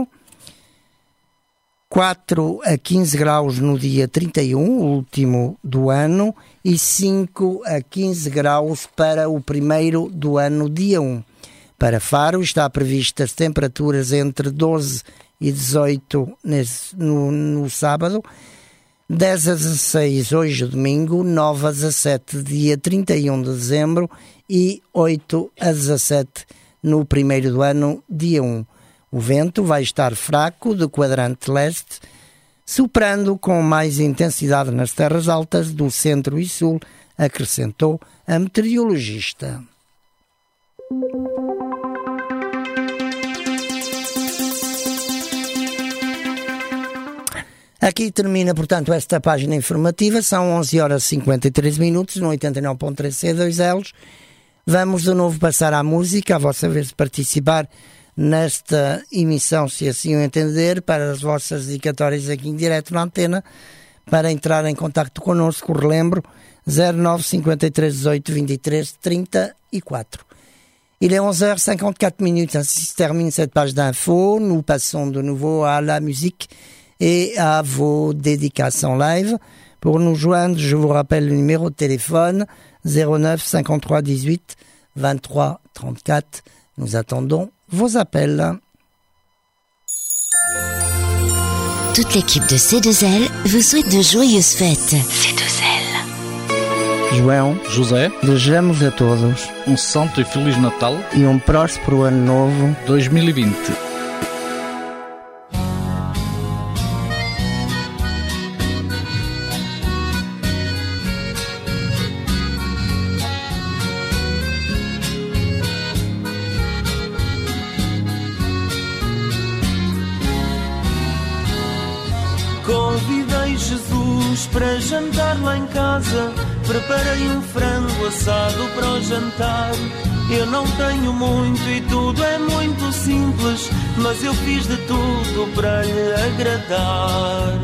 4 a 15 graus no dia 31, o último do ano, e 5 a 15 graus para o primeiro do ano, dia 1. Para Faro está previstas temperaturas entre 12 e 18 no sábado, 10 a 16 hoje domingo, 9 a 17 dia 31 de dezembro e 8 a 17 no primeiro do ano, dia 1. O vento vai estar fraco de quadrante leste, soprando com mais intensidade nas terras altas do centro e sul, acrescentou a meteorologista. Aqui termina, portanto, esta página informativa. São 11 horas e 53 minutos no 89.3 C2Ls. Vamos de novo passar à música, a vossa vez de participar nesta emissão, se assim o entender, para as vossas dedicatórias aqui em direto na antena. Para entrar em contacto connosco, relembro, 09 53 18 23 34. Il est 11h54 minutes, ainsi se termine cette page d'info. Nous passons de nouveau à la musique et à vos dédicaces en live. Pour nous joindre, je vous rappelle le numéro de téléphone 09 53 18 23 34. Nous attendons vos appels. Toute l'équipe de C2L vous souhaite de joyeuses fêtes. C2L. João, José, desejamos a todos santo e feliz Natal e próspero ano novo 2020. Convidei Jesus para jantar lá em casa. Preparei um frango assado para o jantar. Eu não tenho muito e tudo é muito simples, mas eu fiz de tudo para lhe agradar.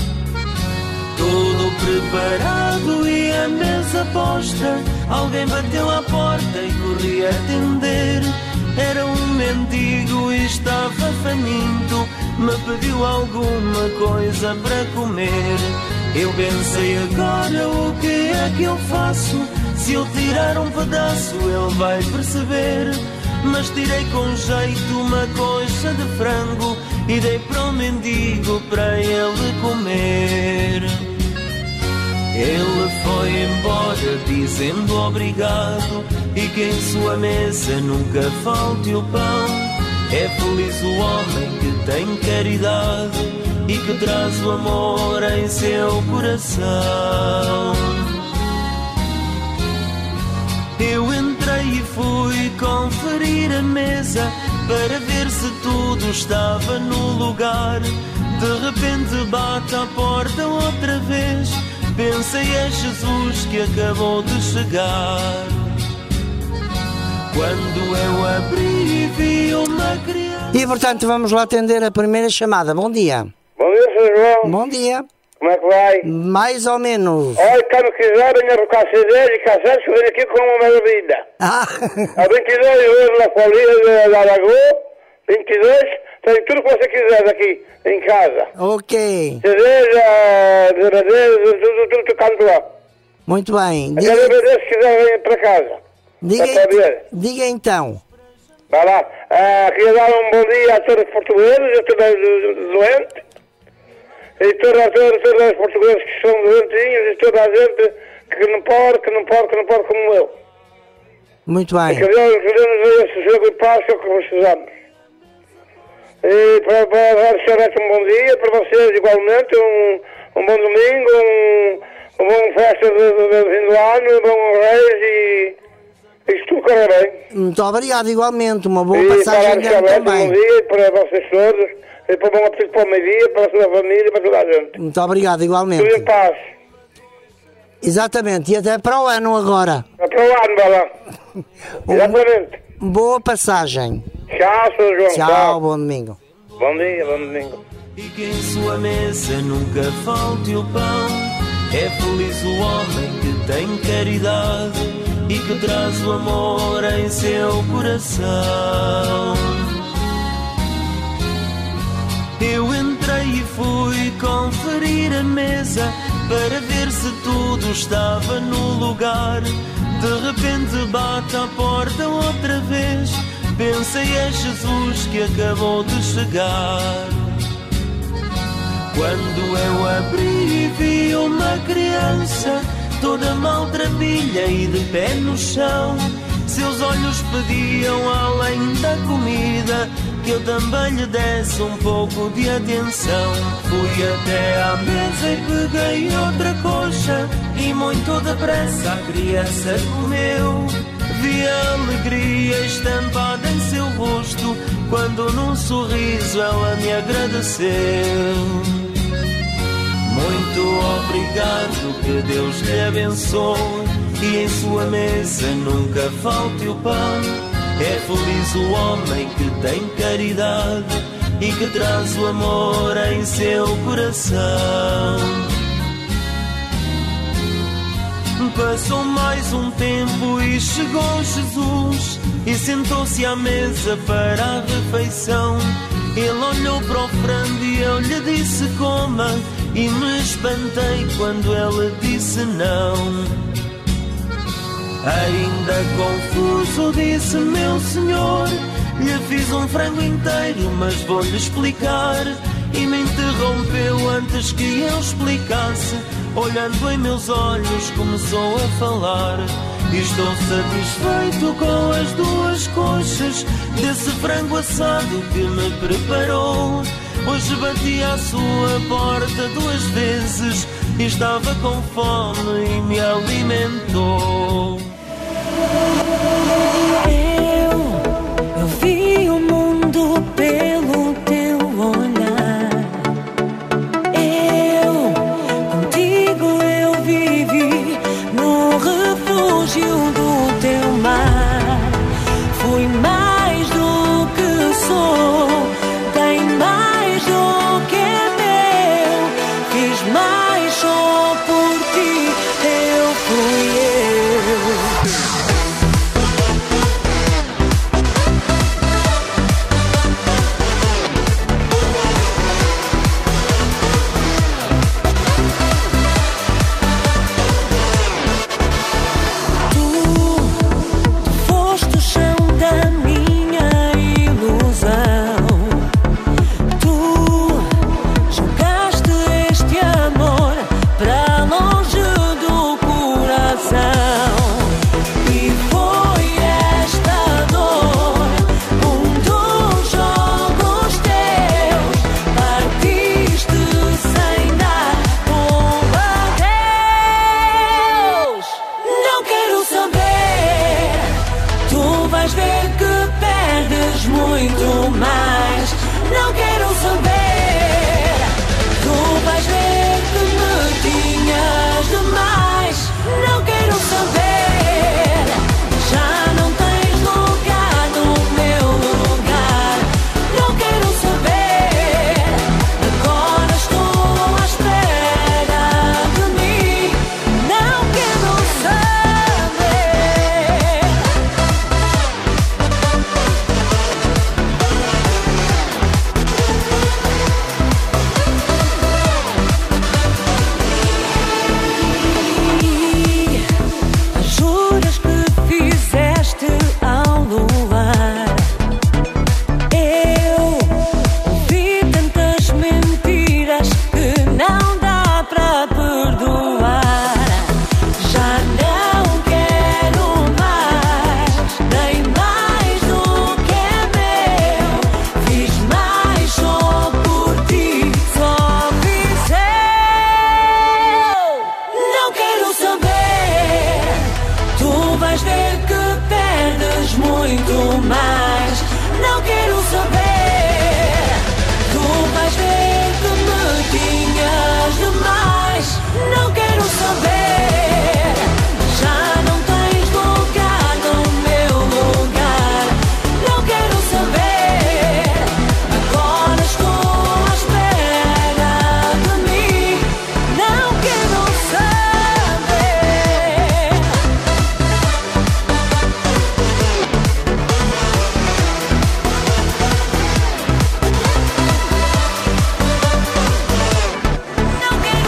Tudo preparado e a mesa posta. Alguém bateu à porta e corri a atender. Era um mendigo e estava faminto. Me pediu alguma coisa para comer. Eu pensei agora, o que é que eu faço? Se eu tirar um pedaço ele vai perceber. Mas tirei com jeito uma coxa de frango e dei para o mendigo para ele comer. Ele foi embora dizendo obrigado e que em sua mesa nunca falte o pão. É feliz o homem que tem caridade e que traz o amor em seu coração. Eu entrei e fui conferir a mesa para ver se tudo estava no lugar. De repente bate à porta outra vez. Pensei a Jesus que acabou de chegar. Quando eu abri e vi uma criança. E portanto vamos lá atender a primeira chamada. Bom dia. Bom dia, Sr. João. Bom dia. Como é que vai? Mais ou menos. Olha, quando quiser, venha para cá CDs e cassetes que eu venho aqui com uma maravilha. A 22 euros na Folia da Lagoa, 22, tem tudo que você quiser aqui, em casa. Ok. CDs, tudo que canto lá. Muito bem. Diga... se quiser, venha para casa. Diga então. Vai lá. Queria dar um bom dia a todos os portugueses, a todos os doentes. E todos os portugueses que são doentinhos e toda a gente que não pode como eu. Muito bem. E que Deus nos dê esse jogo e paz que é o que precisamos. E para deixar um bom dia para vocês igualmente, um bom domingo, um bom festa de fim do ano, um bom reis e isto tudo corre bem. Muito obrigado igualmente, uma boa passagem de ano também. Um bom dia para vocês todos. E para bom apetite para o meio-dia, para a sua família, para toda a gente. Muito obrigado, igualmente. Tudo em paz. Exatamente, e até para o ano agora. Para o ano, vai lá. Exatamente. Boa passagem. Tchau, Sr. João. Tchau, bom domingo. Bom dia, bom domingo. E que em sua mesa nunca falte o pão. É feliz o homem que tem caridade e que traz o amor em seu coração. Eu entrei e fui conferir a mesa para ver se tudo estava no lugar. De repente bate à porta outra vez. Pensei a Jesus que acabou de chegar. Quando eu abri e vi uma criança toda maltrapilha e de pé no chão, seus olhos pediam além da comida que eu também lhe desse um pouco de atenção. Fui até à mesa e peguei outra coxa e muito depressa a criança comeu. Vi a alegria estampada em seu rosto quando num sorriso ela me agradeceu. Muito obrigado, que Deus lhe abençoe e em sua mesa nunca falte o pão. É feliz o homem que tem caridade e que traz o amor em seu coração. Passou mais um tempo e chegou Jesus e sentou-se à mesa para a refeição. Ele olhou para o frango e eu lhe disse coma, e me espantei quando ela disse não. Ainda confuso disse: meu senhor, lhe fiz um frango inteiro, mas vou-lhe explicar. E me interrompeu antes que eu explicasse. Olhando em meus olhos começou a falar. Estou satisfeito com as duas coxas desse frango assado que me preparou. Hoje bati à sua porta 2 vezes e estava com fome e me alimentou. Eu vi o mundo pelo teu olhar. Contigo eu vivi no refúgio do teu mar. Fui mais do que sou, dei mais do que é meu. Fiz mais só por ti, eu fui eu. muito mais. Não quero saber. Tu vais ver que me tinhas demais. Não quero saber. Já não tens lugar no meu lugar. Não quero saber. Agora estou à espera de mim. Não quero saber. Não quero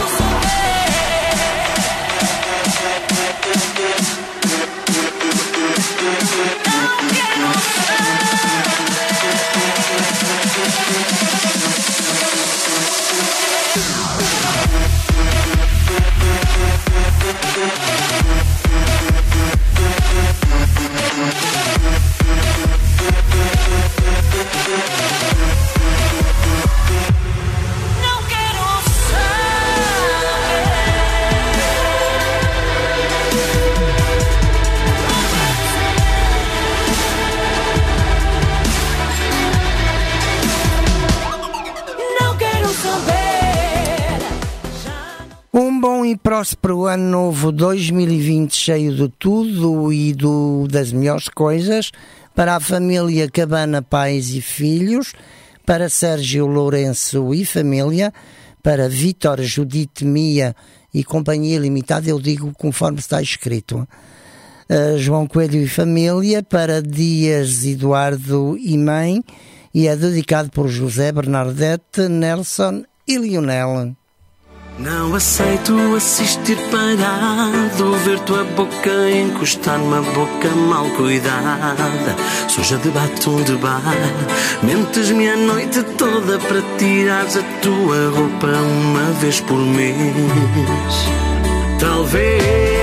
Um bom e próspero ano novo 2020, cheio de tudo e das melhores coisas, para a família Cabana, pais e filhos, para Sérgio Lourenço e família, para Vítor, Judite, Mia e Companhia Limitada, eu digo conforme está escrito. João Coelho e família, para Dias, Eduardo e mãe, e é dedicado por José, Bernadette, Nelson e Lionel. Não aceito assistir parado, ver tua boca encostar numa boca mal cuidada, suja de batom de bar. Mentes-me a noite toda para tirares a tua roupa uma vez por mês. Talvez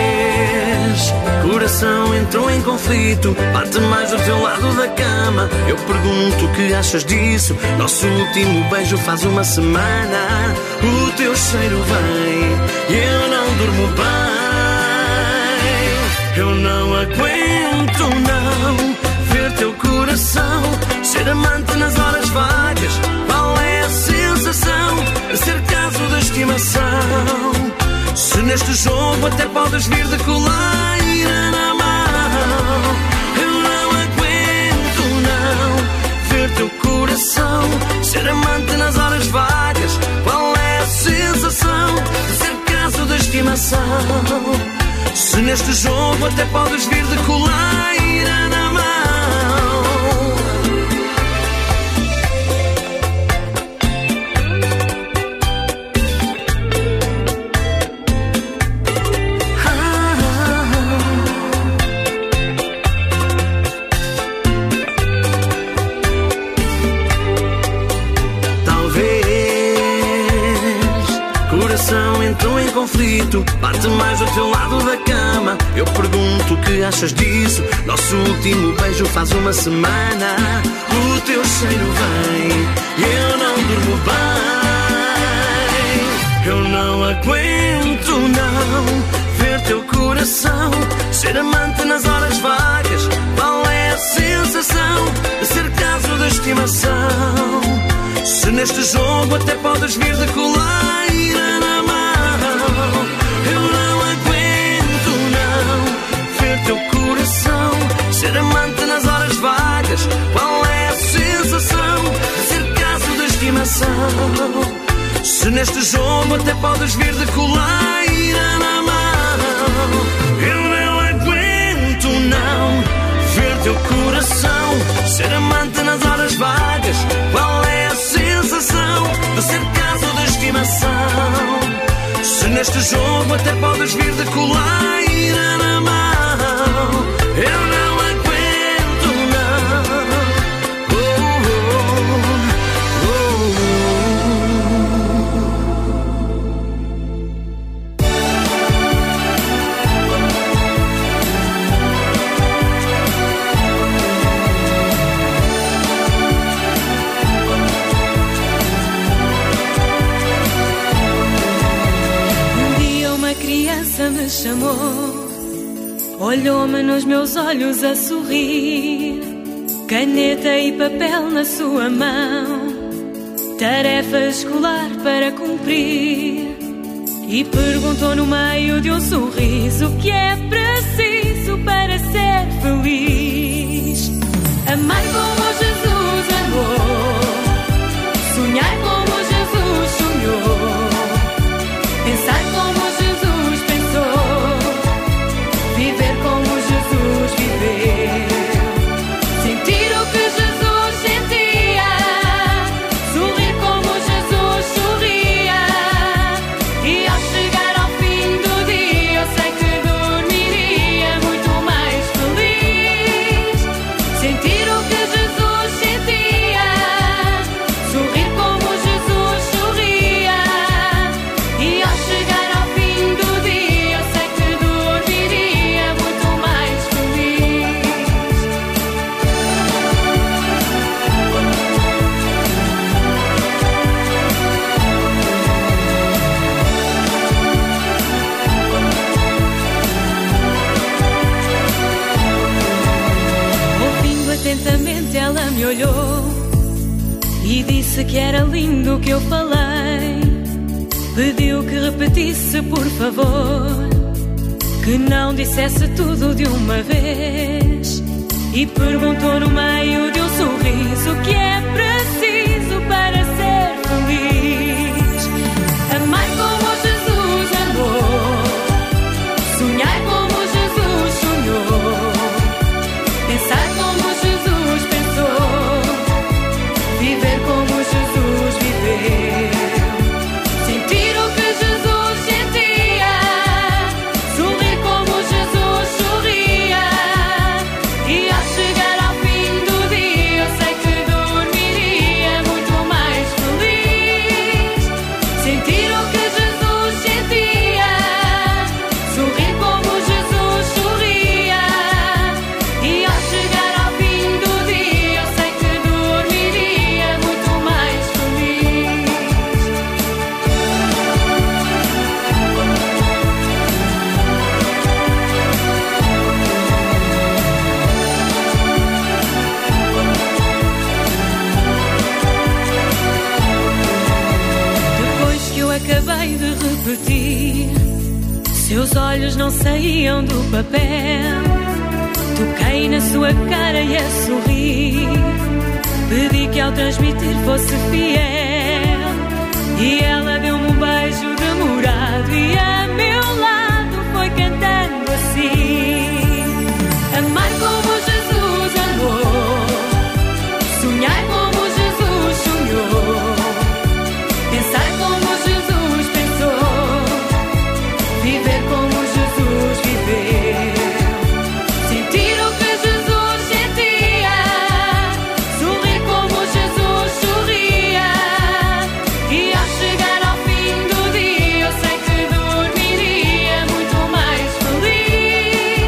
coração entrou em conflito, bate mais do teu lado da cama. Eu pergunto o que achas disso. Nosso último beijo faz uma semana. O teu cheiro vem e eu não durmo bem. Eu não aguento não ver teu coração ser amante nas horas vagas. Qual é a sensação de ser caso de estimação? Se neste jogo até podes vir de coleira na mão. Eu não aguento não ver teu coração ser amante nas horas vagas. Qual é a sensação de ser caso de estimação? Se neste jogo até podes vir de coleira na mão. Entrou em conflito, bate mais do teu lado da cama. Eu pergunto o que achas disso. Nosso último beijo faz uma semana. O teu cheiro vem e eu não durmo bem. Eu não aguento não ver teu coração ser amante nas horas vagas. Qual é a sensação de ser caso de estimação? Se neste jogo até podes vir de coleira na mão. Eu não aguento não ver teu coração ser amante nas horas vagas. Qual é a sensação de ser caso de estimação? Se neste jogo até podes vir de coleira na mão. Eu não aguento não ver teu coração ser amante nas horas vagas. Qual é a sensação de ser caso de estimação? Se neste jogo até podes vir de coleira na mão. Eu não aguento não. Me chamou, Olhou-me nos meus olhos a sorrir, caneta e papel na sua mão, tarefa escolar para cumprir, e perguntou no meio de um sorriso o que é preciso para ser feliz. Amar como Jesus amou, sonhar como Jesus sonhou, pensar como Jesus pensou, viver como Jesus viveu, sentir o que Jesus sentia, sorrir como Jesus sorria, e ao chegar ao fim do dia eu sei que dormiria muito mais feliz. Sentir o que Jesus sentia, sorrir como Jesus sorria, e ao chegar ao fim do dia eu sei que dormiria muito mais feliz. Ouvindo atentamente ela me olhou e disse que era lindo o que eu falei. Pediu que repetisse por favor, que não dissesse tudo de uma vez, e perguntou no meio de um sorriso o que é preciso para ser feliz. Amar como Jesus amou, sonhar como Jesus sonhou, pensar como Jesus pensou, viver como Jesus viveu, sentir o que Jesus sentia, sorrir como Jesus sorria, e ao chegar ao fim do dia eu sei que dormiria muito mais feliz. Sentir o que Jesus sentia, sorrir como Jesus sorria, e ao chegar ao fim do dia eu sei que dormiria muito mais feliz. Depois que eu acabei de repetir, seus olhos não saíam do papel. Toquei na sua cara e a sorrir, pedi que ao transmitir fosse fiel, e ela deu-me um beijo demorado e a meu lado foi cantando assim: amar como Jesus amou, sonhar como Jesus sonhou, pensar como Jesus pensou, viver como Jesus viveu, sentir o que Jesus sentia, sorrir como Jesus sorria, e ao chegar ao fim do dia eu sei que dormiria muito mais feliz.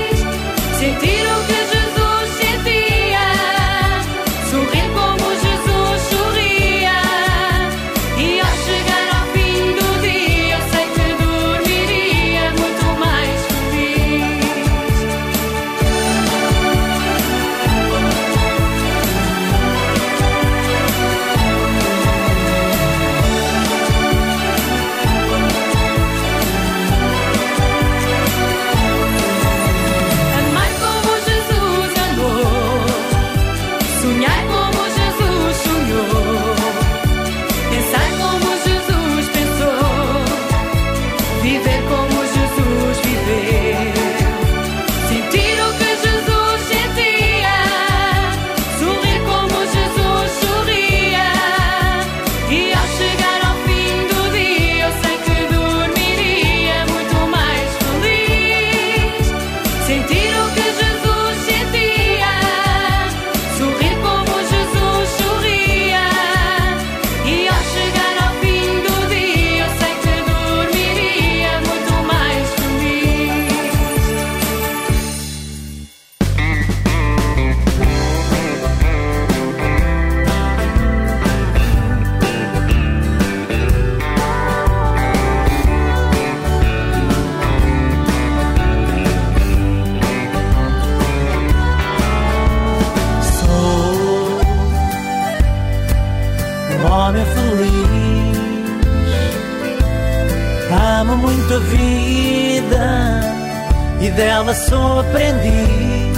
muito a vida e dela sou aprendiz.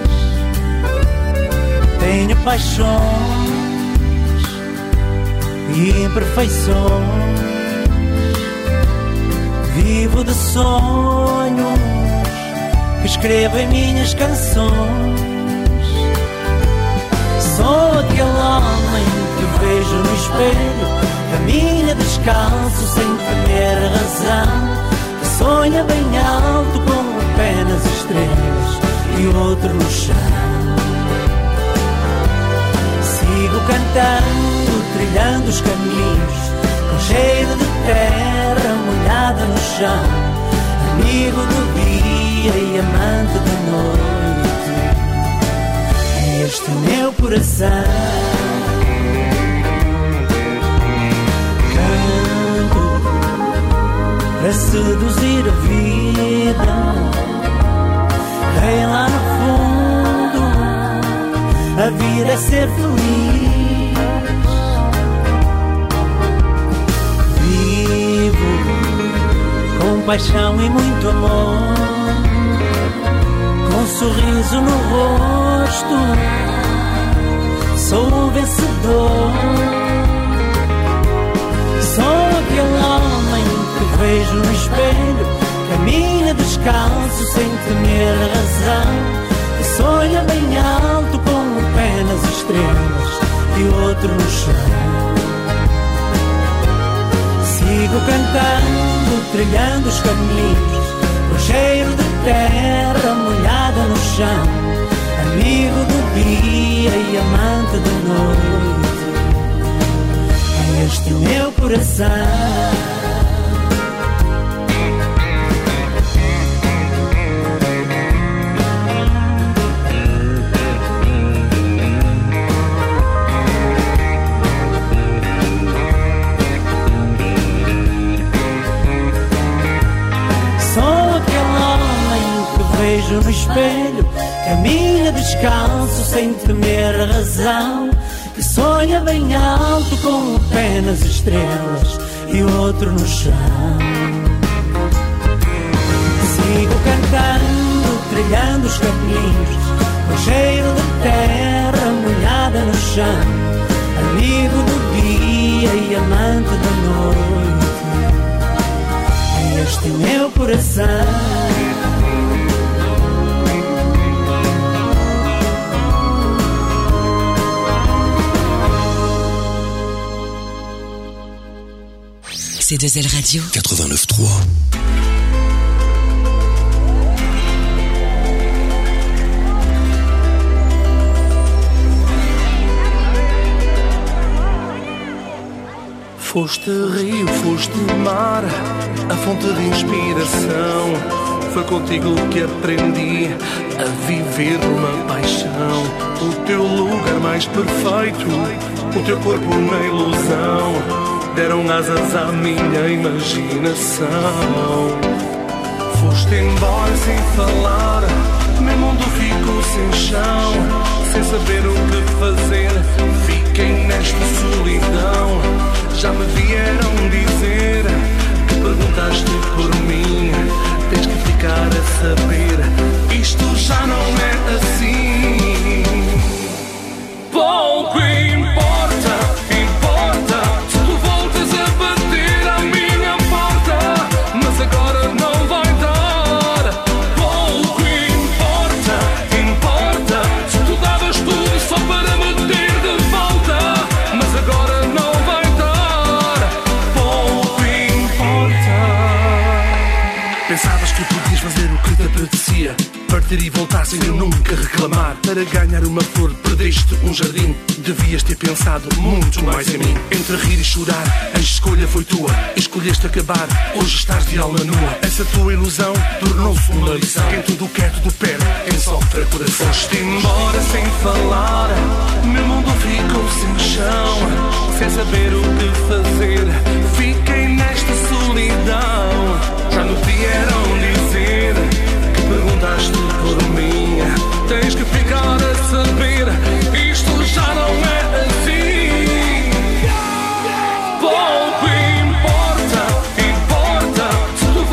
Tenho paixões e imperfeições. Vivo de sonhos que escrevo em minhas canções. Sou aquele homem que vejo no espelho, caminha descalço sem temer a razão, que sonha bem alto com apenas estrelas e outro no chão. Sigo cantando, trilhando os caminhos, com cheiro de terra molhada no chão, amigo do dia e amante da noite. É este meu coração. Para seduzir a vida, bem lá no fundo, a vida é ser feliz. Vivo com paixão e muito amor, com um sorriso no rosto, sou um vencedor. Sou aquele homem que vejo no espelho, caminha descalço sem temer a razão, que sonha bem alto com apenas estrelas e outro no chão. Sigo cantando, trilhando os caminhos, com cheiro de terra molhada no chão, amigo do dia e amante da noite. É este meu coração. Vejo no espelho, caminha descalço sem temer a razão, que sonha bem alto com apenas estrelas e outro no chão. Sigo cantando, trilhando os caminhos, com cheiro de terra molhada no chão, amigo do dia e amante da noite. É este meu coração. C2L Radio 89.3. Foste rio, foste mar, a fonte de inspiração. Foi contigo que aprendi a viver numa paixão. O teu lugar mais perfeito, o teu corpo na ilusão, deram asas à minha imaginação. Foste embora sem falar, meu mundo ficou sem chão, sem saber o que fazer, fiquei nesta solidão. Já me vieram dizer que perguntaste por mim, tens que ficar a saber, isto já não é assim. Pouco importa, importa se tu voltas a bater à minha porta, mas agora não vai dar. Pouco importa, importa se tu davas tudo só para me ter de volta, mas agora não vai dar. Pouco importa. Pensavas que podias fazer o que te apetecia, partir e voltar sem eu nunca reclamar. Para ganhar uma flor perdeste um jardim, devias ter pensado muito mais em mim. Entre rir e chorar, a escolha foi tua, escolheste acabar, hoje estás de alma nua. Essa tua ilusão tornou-se uma lição, quem tudo quer, tudo perde, quem sofre coração. Foste embora sem falar, meu mundo ficou sem chão, sem saber o que fazer, fiquei nesta solidão. Já me vieram dizer que perguntaste por mim, tens que ficar a saber, isto já não é assim. Pouco importa, importa se tu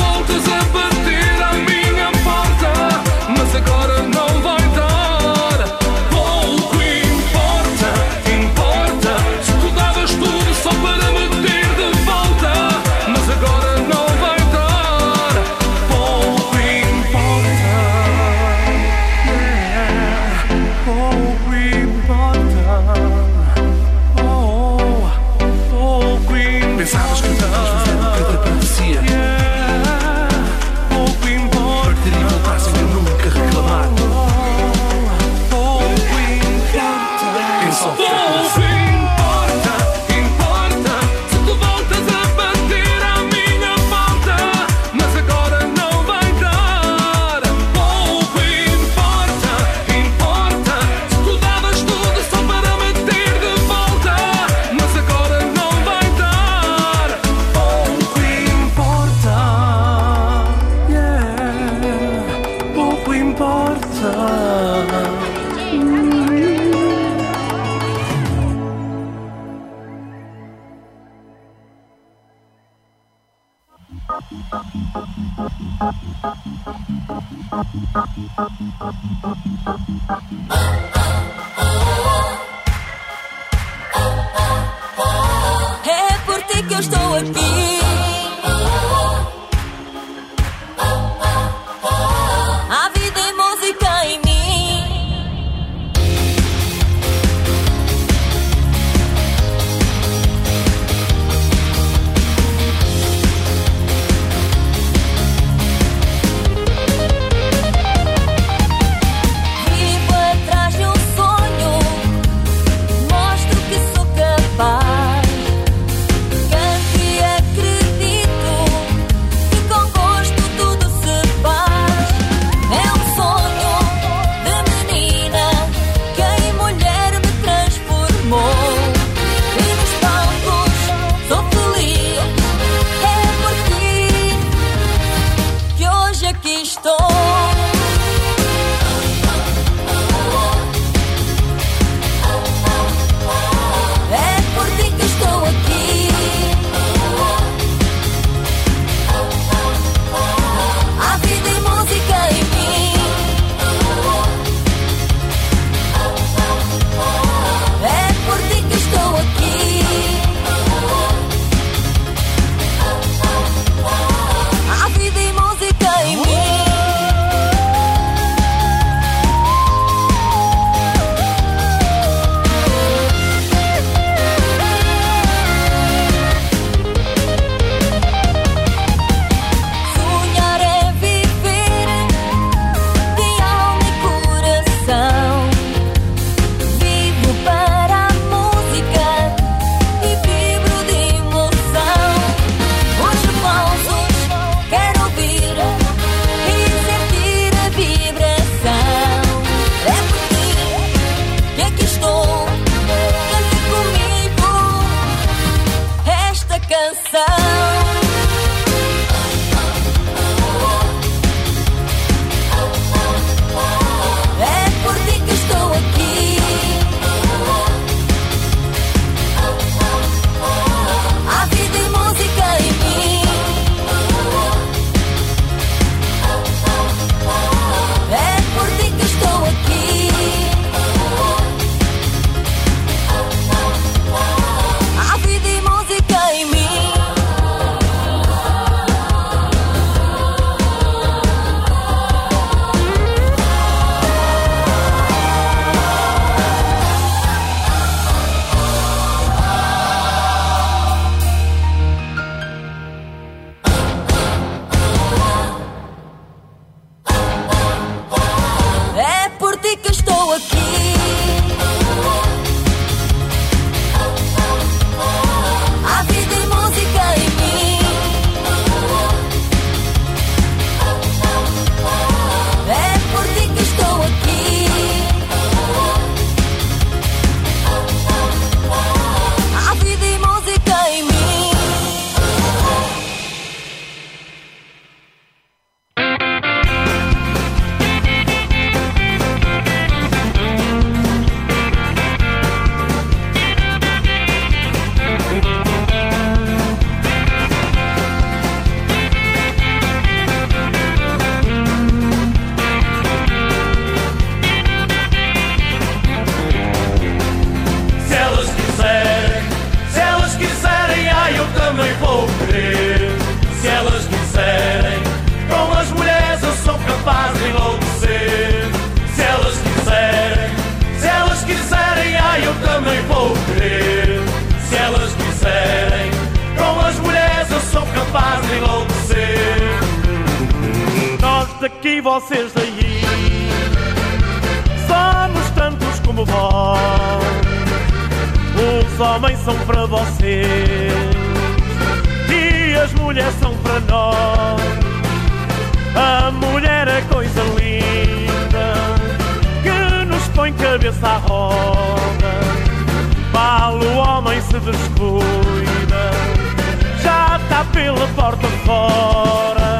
É por ti que eu estou aqui. Há vida e música em mim. Vivo atrás de um sonho, mostro que sou capaz. Canto e acredito que com gosto tudo se faz. É um sonho de menina que em mulher me transformou. E nos palcos sou feliz. É por ti que hoje aqui estou. É por ti que estou aqui. Há vida e música em mim. É por ti que estou aqui. Há vida e música em mim. Sonhar é viver de alma e coração. Vivo para a música e vibro de emoção. Os aplausos quero ouvir e sentir a vibração. É por ti que aqui estou. Cante comigo esta canção. É por ti que estou aqui. Há vida e música em mim. É por ti que estou aqui. Há vida e música em mim. É por ti que estou aqui. Há vida e música em mim. É por ti que estou aqui. Há vida e música em mim. Se elas quiserem, ai eu também vou querer. Se elas quiserem, com as mulheres eu sou capaz de enlouquecer. Se elas quiserem, ai eu também vou querer. Se elas quiserem, com as mulheres eu sou capaz de enlouquecer. Nós daqui, vocês daí, somos tantos como vós. Os homens são para vocês e as mulheres são para nós. A mulher é coisa linda que nos põe cabeça à roda. Mal o homem se descuida, já está pela porta fora.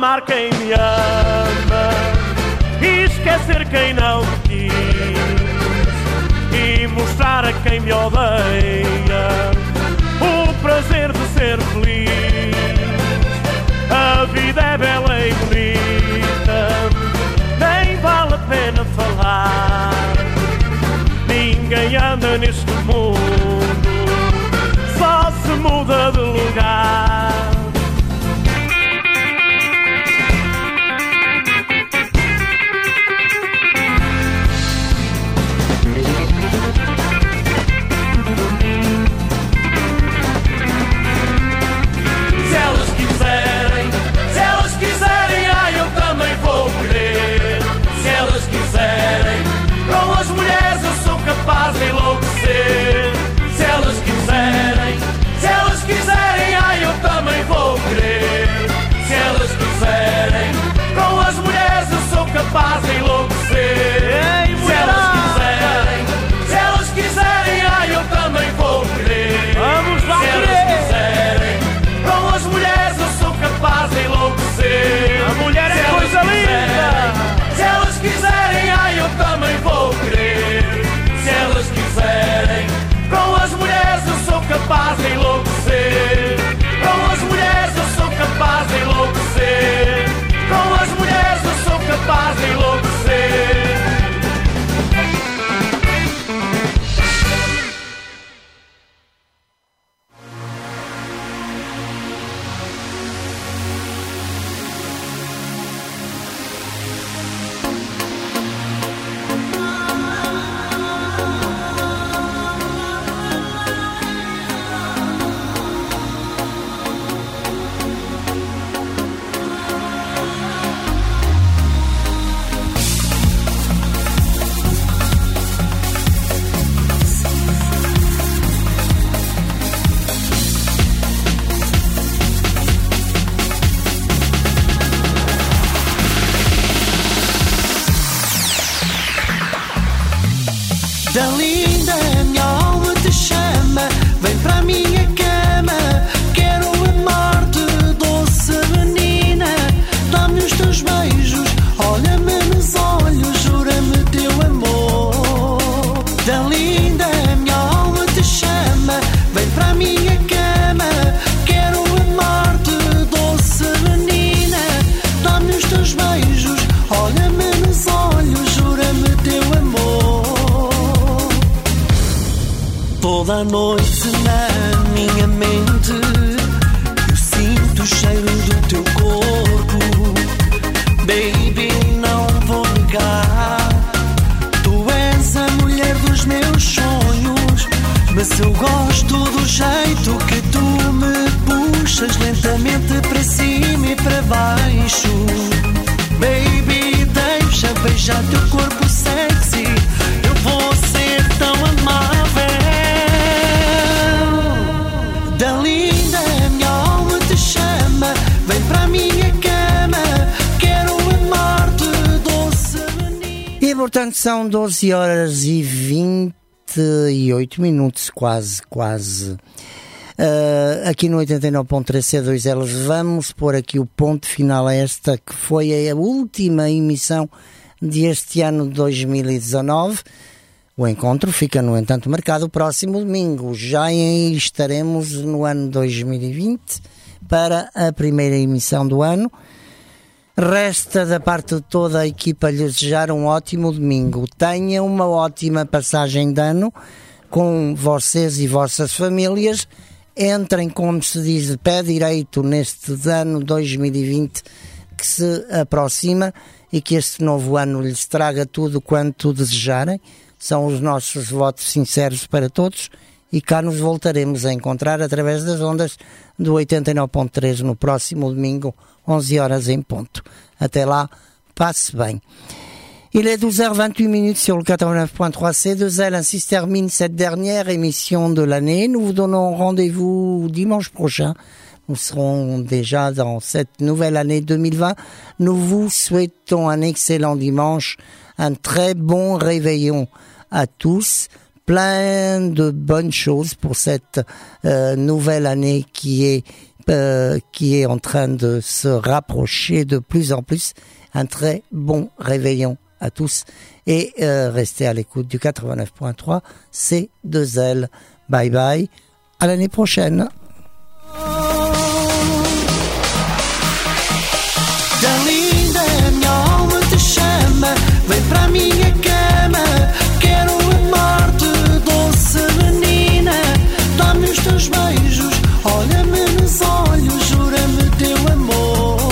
amar quem me ama e esquecer quem não me quis, e mostrar a quem me odeia o prazer de ser feliz. A vida é bela e bonita, nem vale a pena falar. Ninguém anda neste mundo, só se muda de lugar. Capaz de enlouquecer. Se elas quiserem, ai eu também vou querer. Se elas quiserem, com as mulheres eu sou capaz de enlouquecer. Se elas quiserem, ai eu também vou querer. Vamos lá, se elas quiserem, com as mulheres eu sou capaz de enlouquecer. A mulher é coisa linda. Se elas quiserem, ai eu também vou querer. Se elas quiserem, com as mulheres eu sou capaz de enlouquecer. Com as mulheres eu sou capaz de enlouquecer. Com as mulheres eu sou capaz de enlouquecer. Linda, minha alma te chama, vem para a minha cama. Quero amar-te, doce menina. Dá-me os teus beijos, olha-me nos olhos, jura-me teu amor. Linda, minha alma te chama, vem para a minha cama. Quero amar-te, doce menina. Dá-me os teus beijos, olha-me nos olhos, jura-me teu amor. Toda a noite na minha mente eu sinto o cheiro do teu corpo. Baby, não vou negar, tu és a mulher dos meus sonhos. Mas eu gosto do jeito que tu me puxas lentamente para cima e para baixo. Baby, deixa beijar teu corpo sexy, eu vou ser tão amável. Linda, minha alma te chama, vem para a minha cama. Quero amar-te, doce menina. E portanto são 12 horas e 28 minutos, quase. Aqui no 89.3 C2L vamos pôr aqui o ponto final a esta que foi a última emissão deste ano de 2019. O encontro fica, no entanto, marcado o próximo domingo. Já estaremos no ano 2020 para a primeira emissão do ano. Resta da parte de toda a equipa lhe desejar um ótimo domingo. Tenha uma ótima passagem de ano com vocês e vossas famílias. Entrem, como se diz, de pé direito neste ano 2020 que se aproxima e que este novo ano lhes traga tudo quanto desejarem. São os nossos votos sinceros para todos e cá nos voltaremos a encontrar através das ondas do 89.3 no próximo domingo, 11 horas em ponto. Até lá, passe bem. Il est 12h28 sur le 89.3 C2L. Ainsi se termine cette dernière émission de l'année. Nous vous donnons rendez-vous dimanche prochain. Nous serons déjà dans cette nouvelle année 2020. Nous vous souhaitons un excellent dimanche, un très bon réveillon à tous, plein de bonnes choses pour cette nouvelle année qui est qui est en train de se rapprocher de plus en plus. Un très bon réveillon à tous et restez à l'écoute du 89.3 C2L. Bye bye, à l'année prochaine. Linda, minha alma te chama, vem pra minha cama, quero amar-te, doce menina, dá-me os teus beijos, olha-me nos olhos, jura-me teu amor.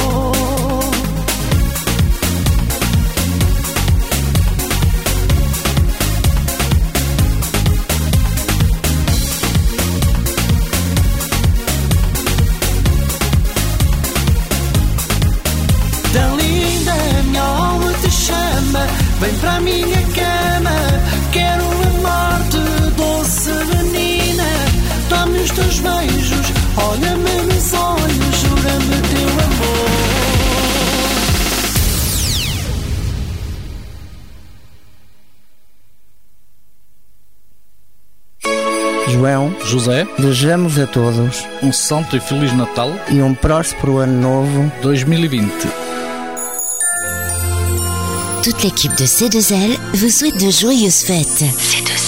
Tão linda, minha alma te chama, vem pra minha cama, quero amar-te, doce menina, dá-me os teus beijos, olha-me nos olhos, jura-me teu amor. João, José, desejamos a todos um santo e feliz Natal e um próspero ano novo 2020. Toute l'équipe de C2L vous souhaite de joyeuses fêtes. C2L.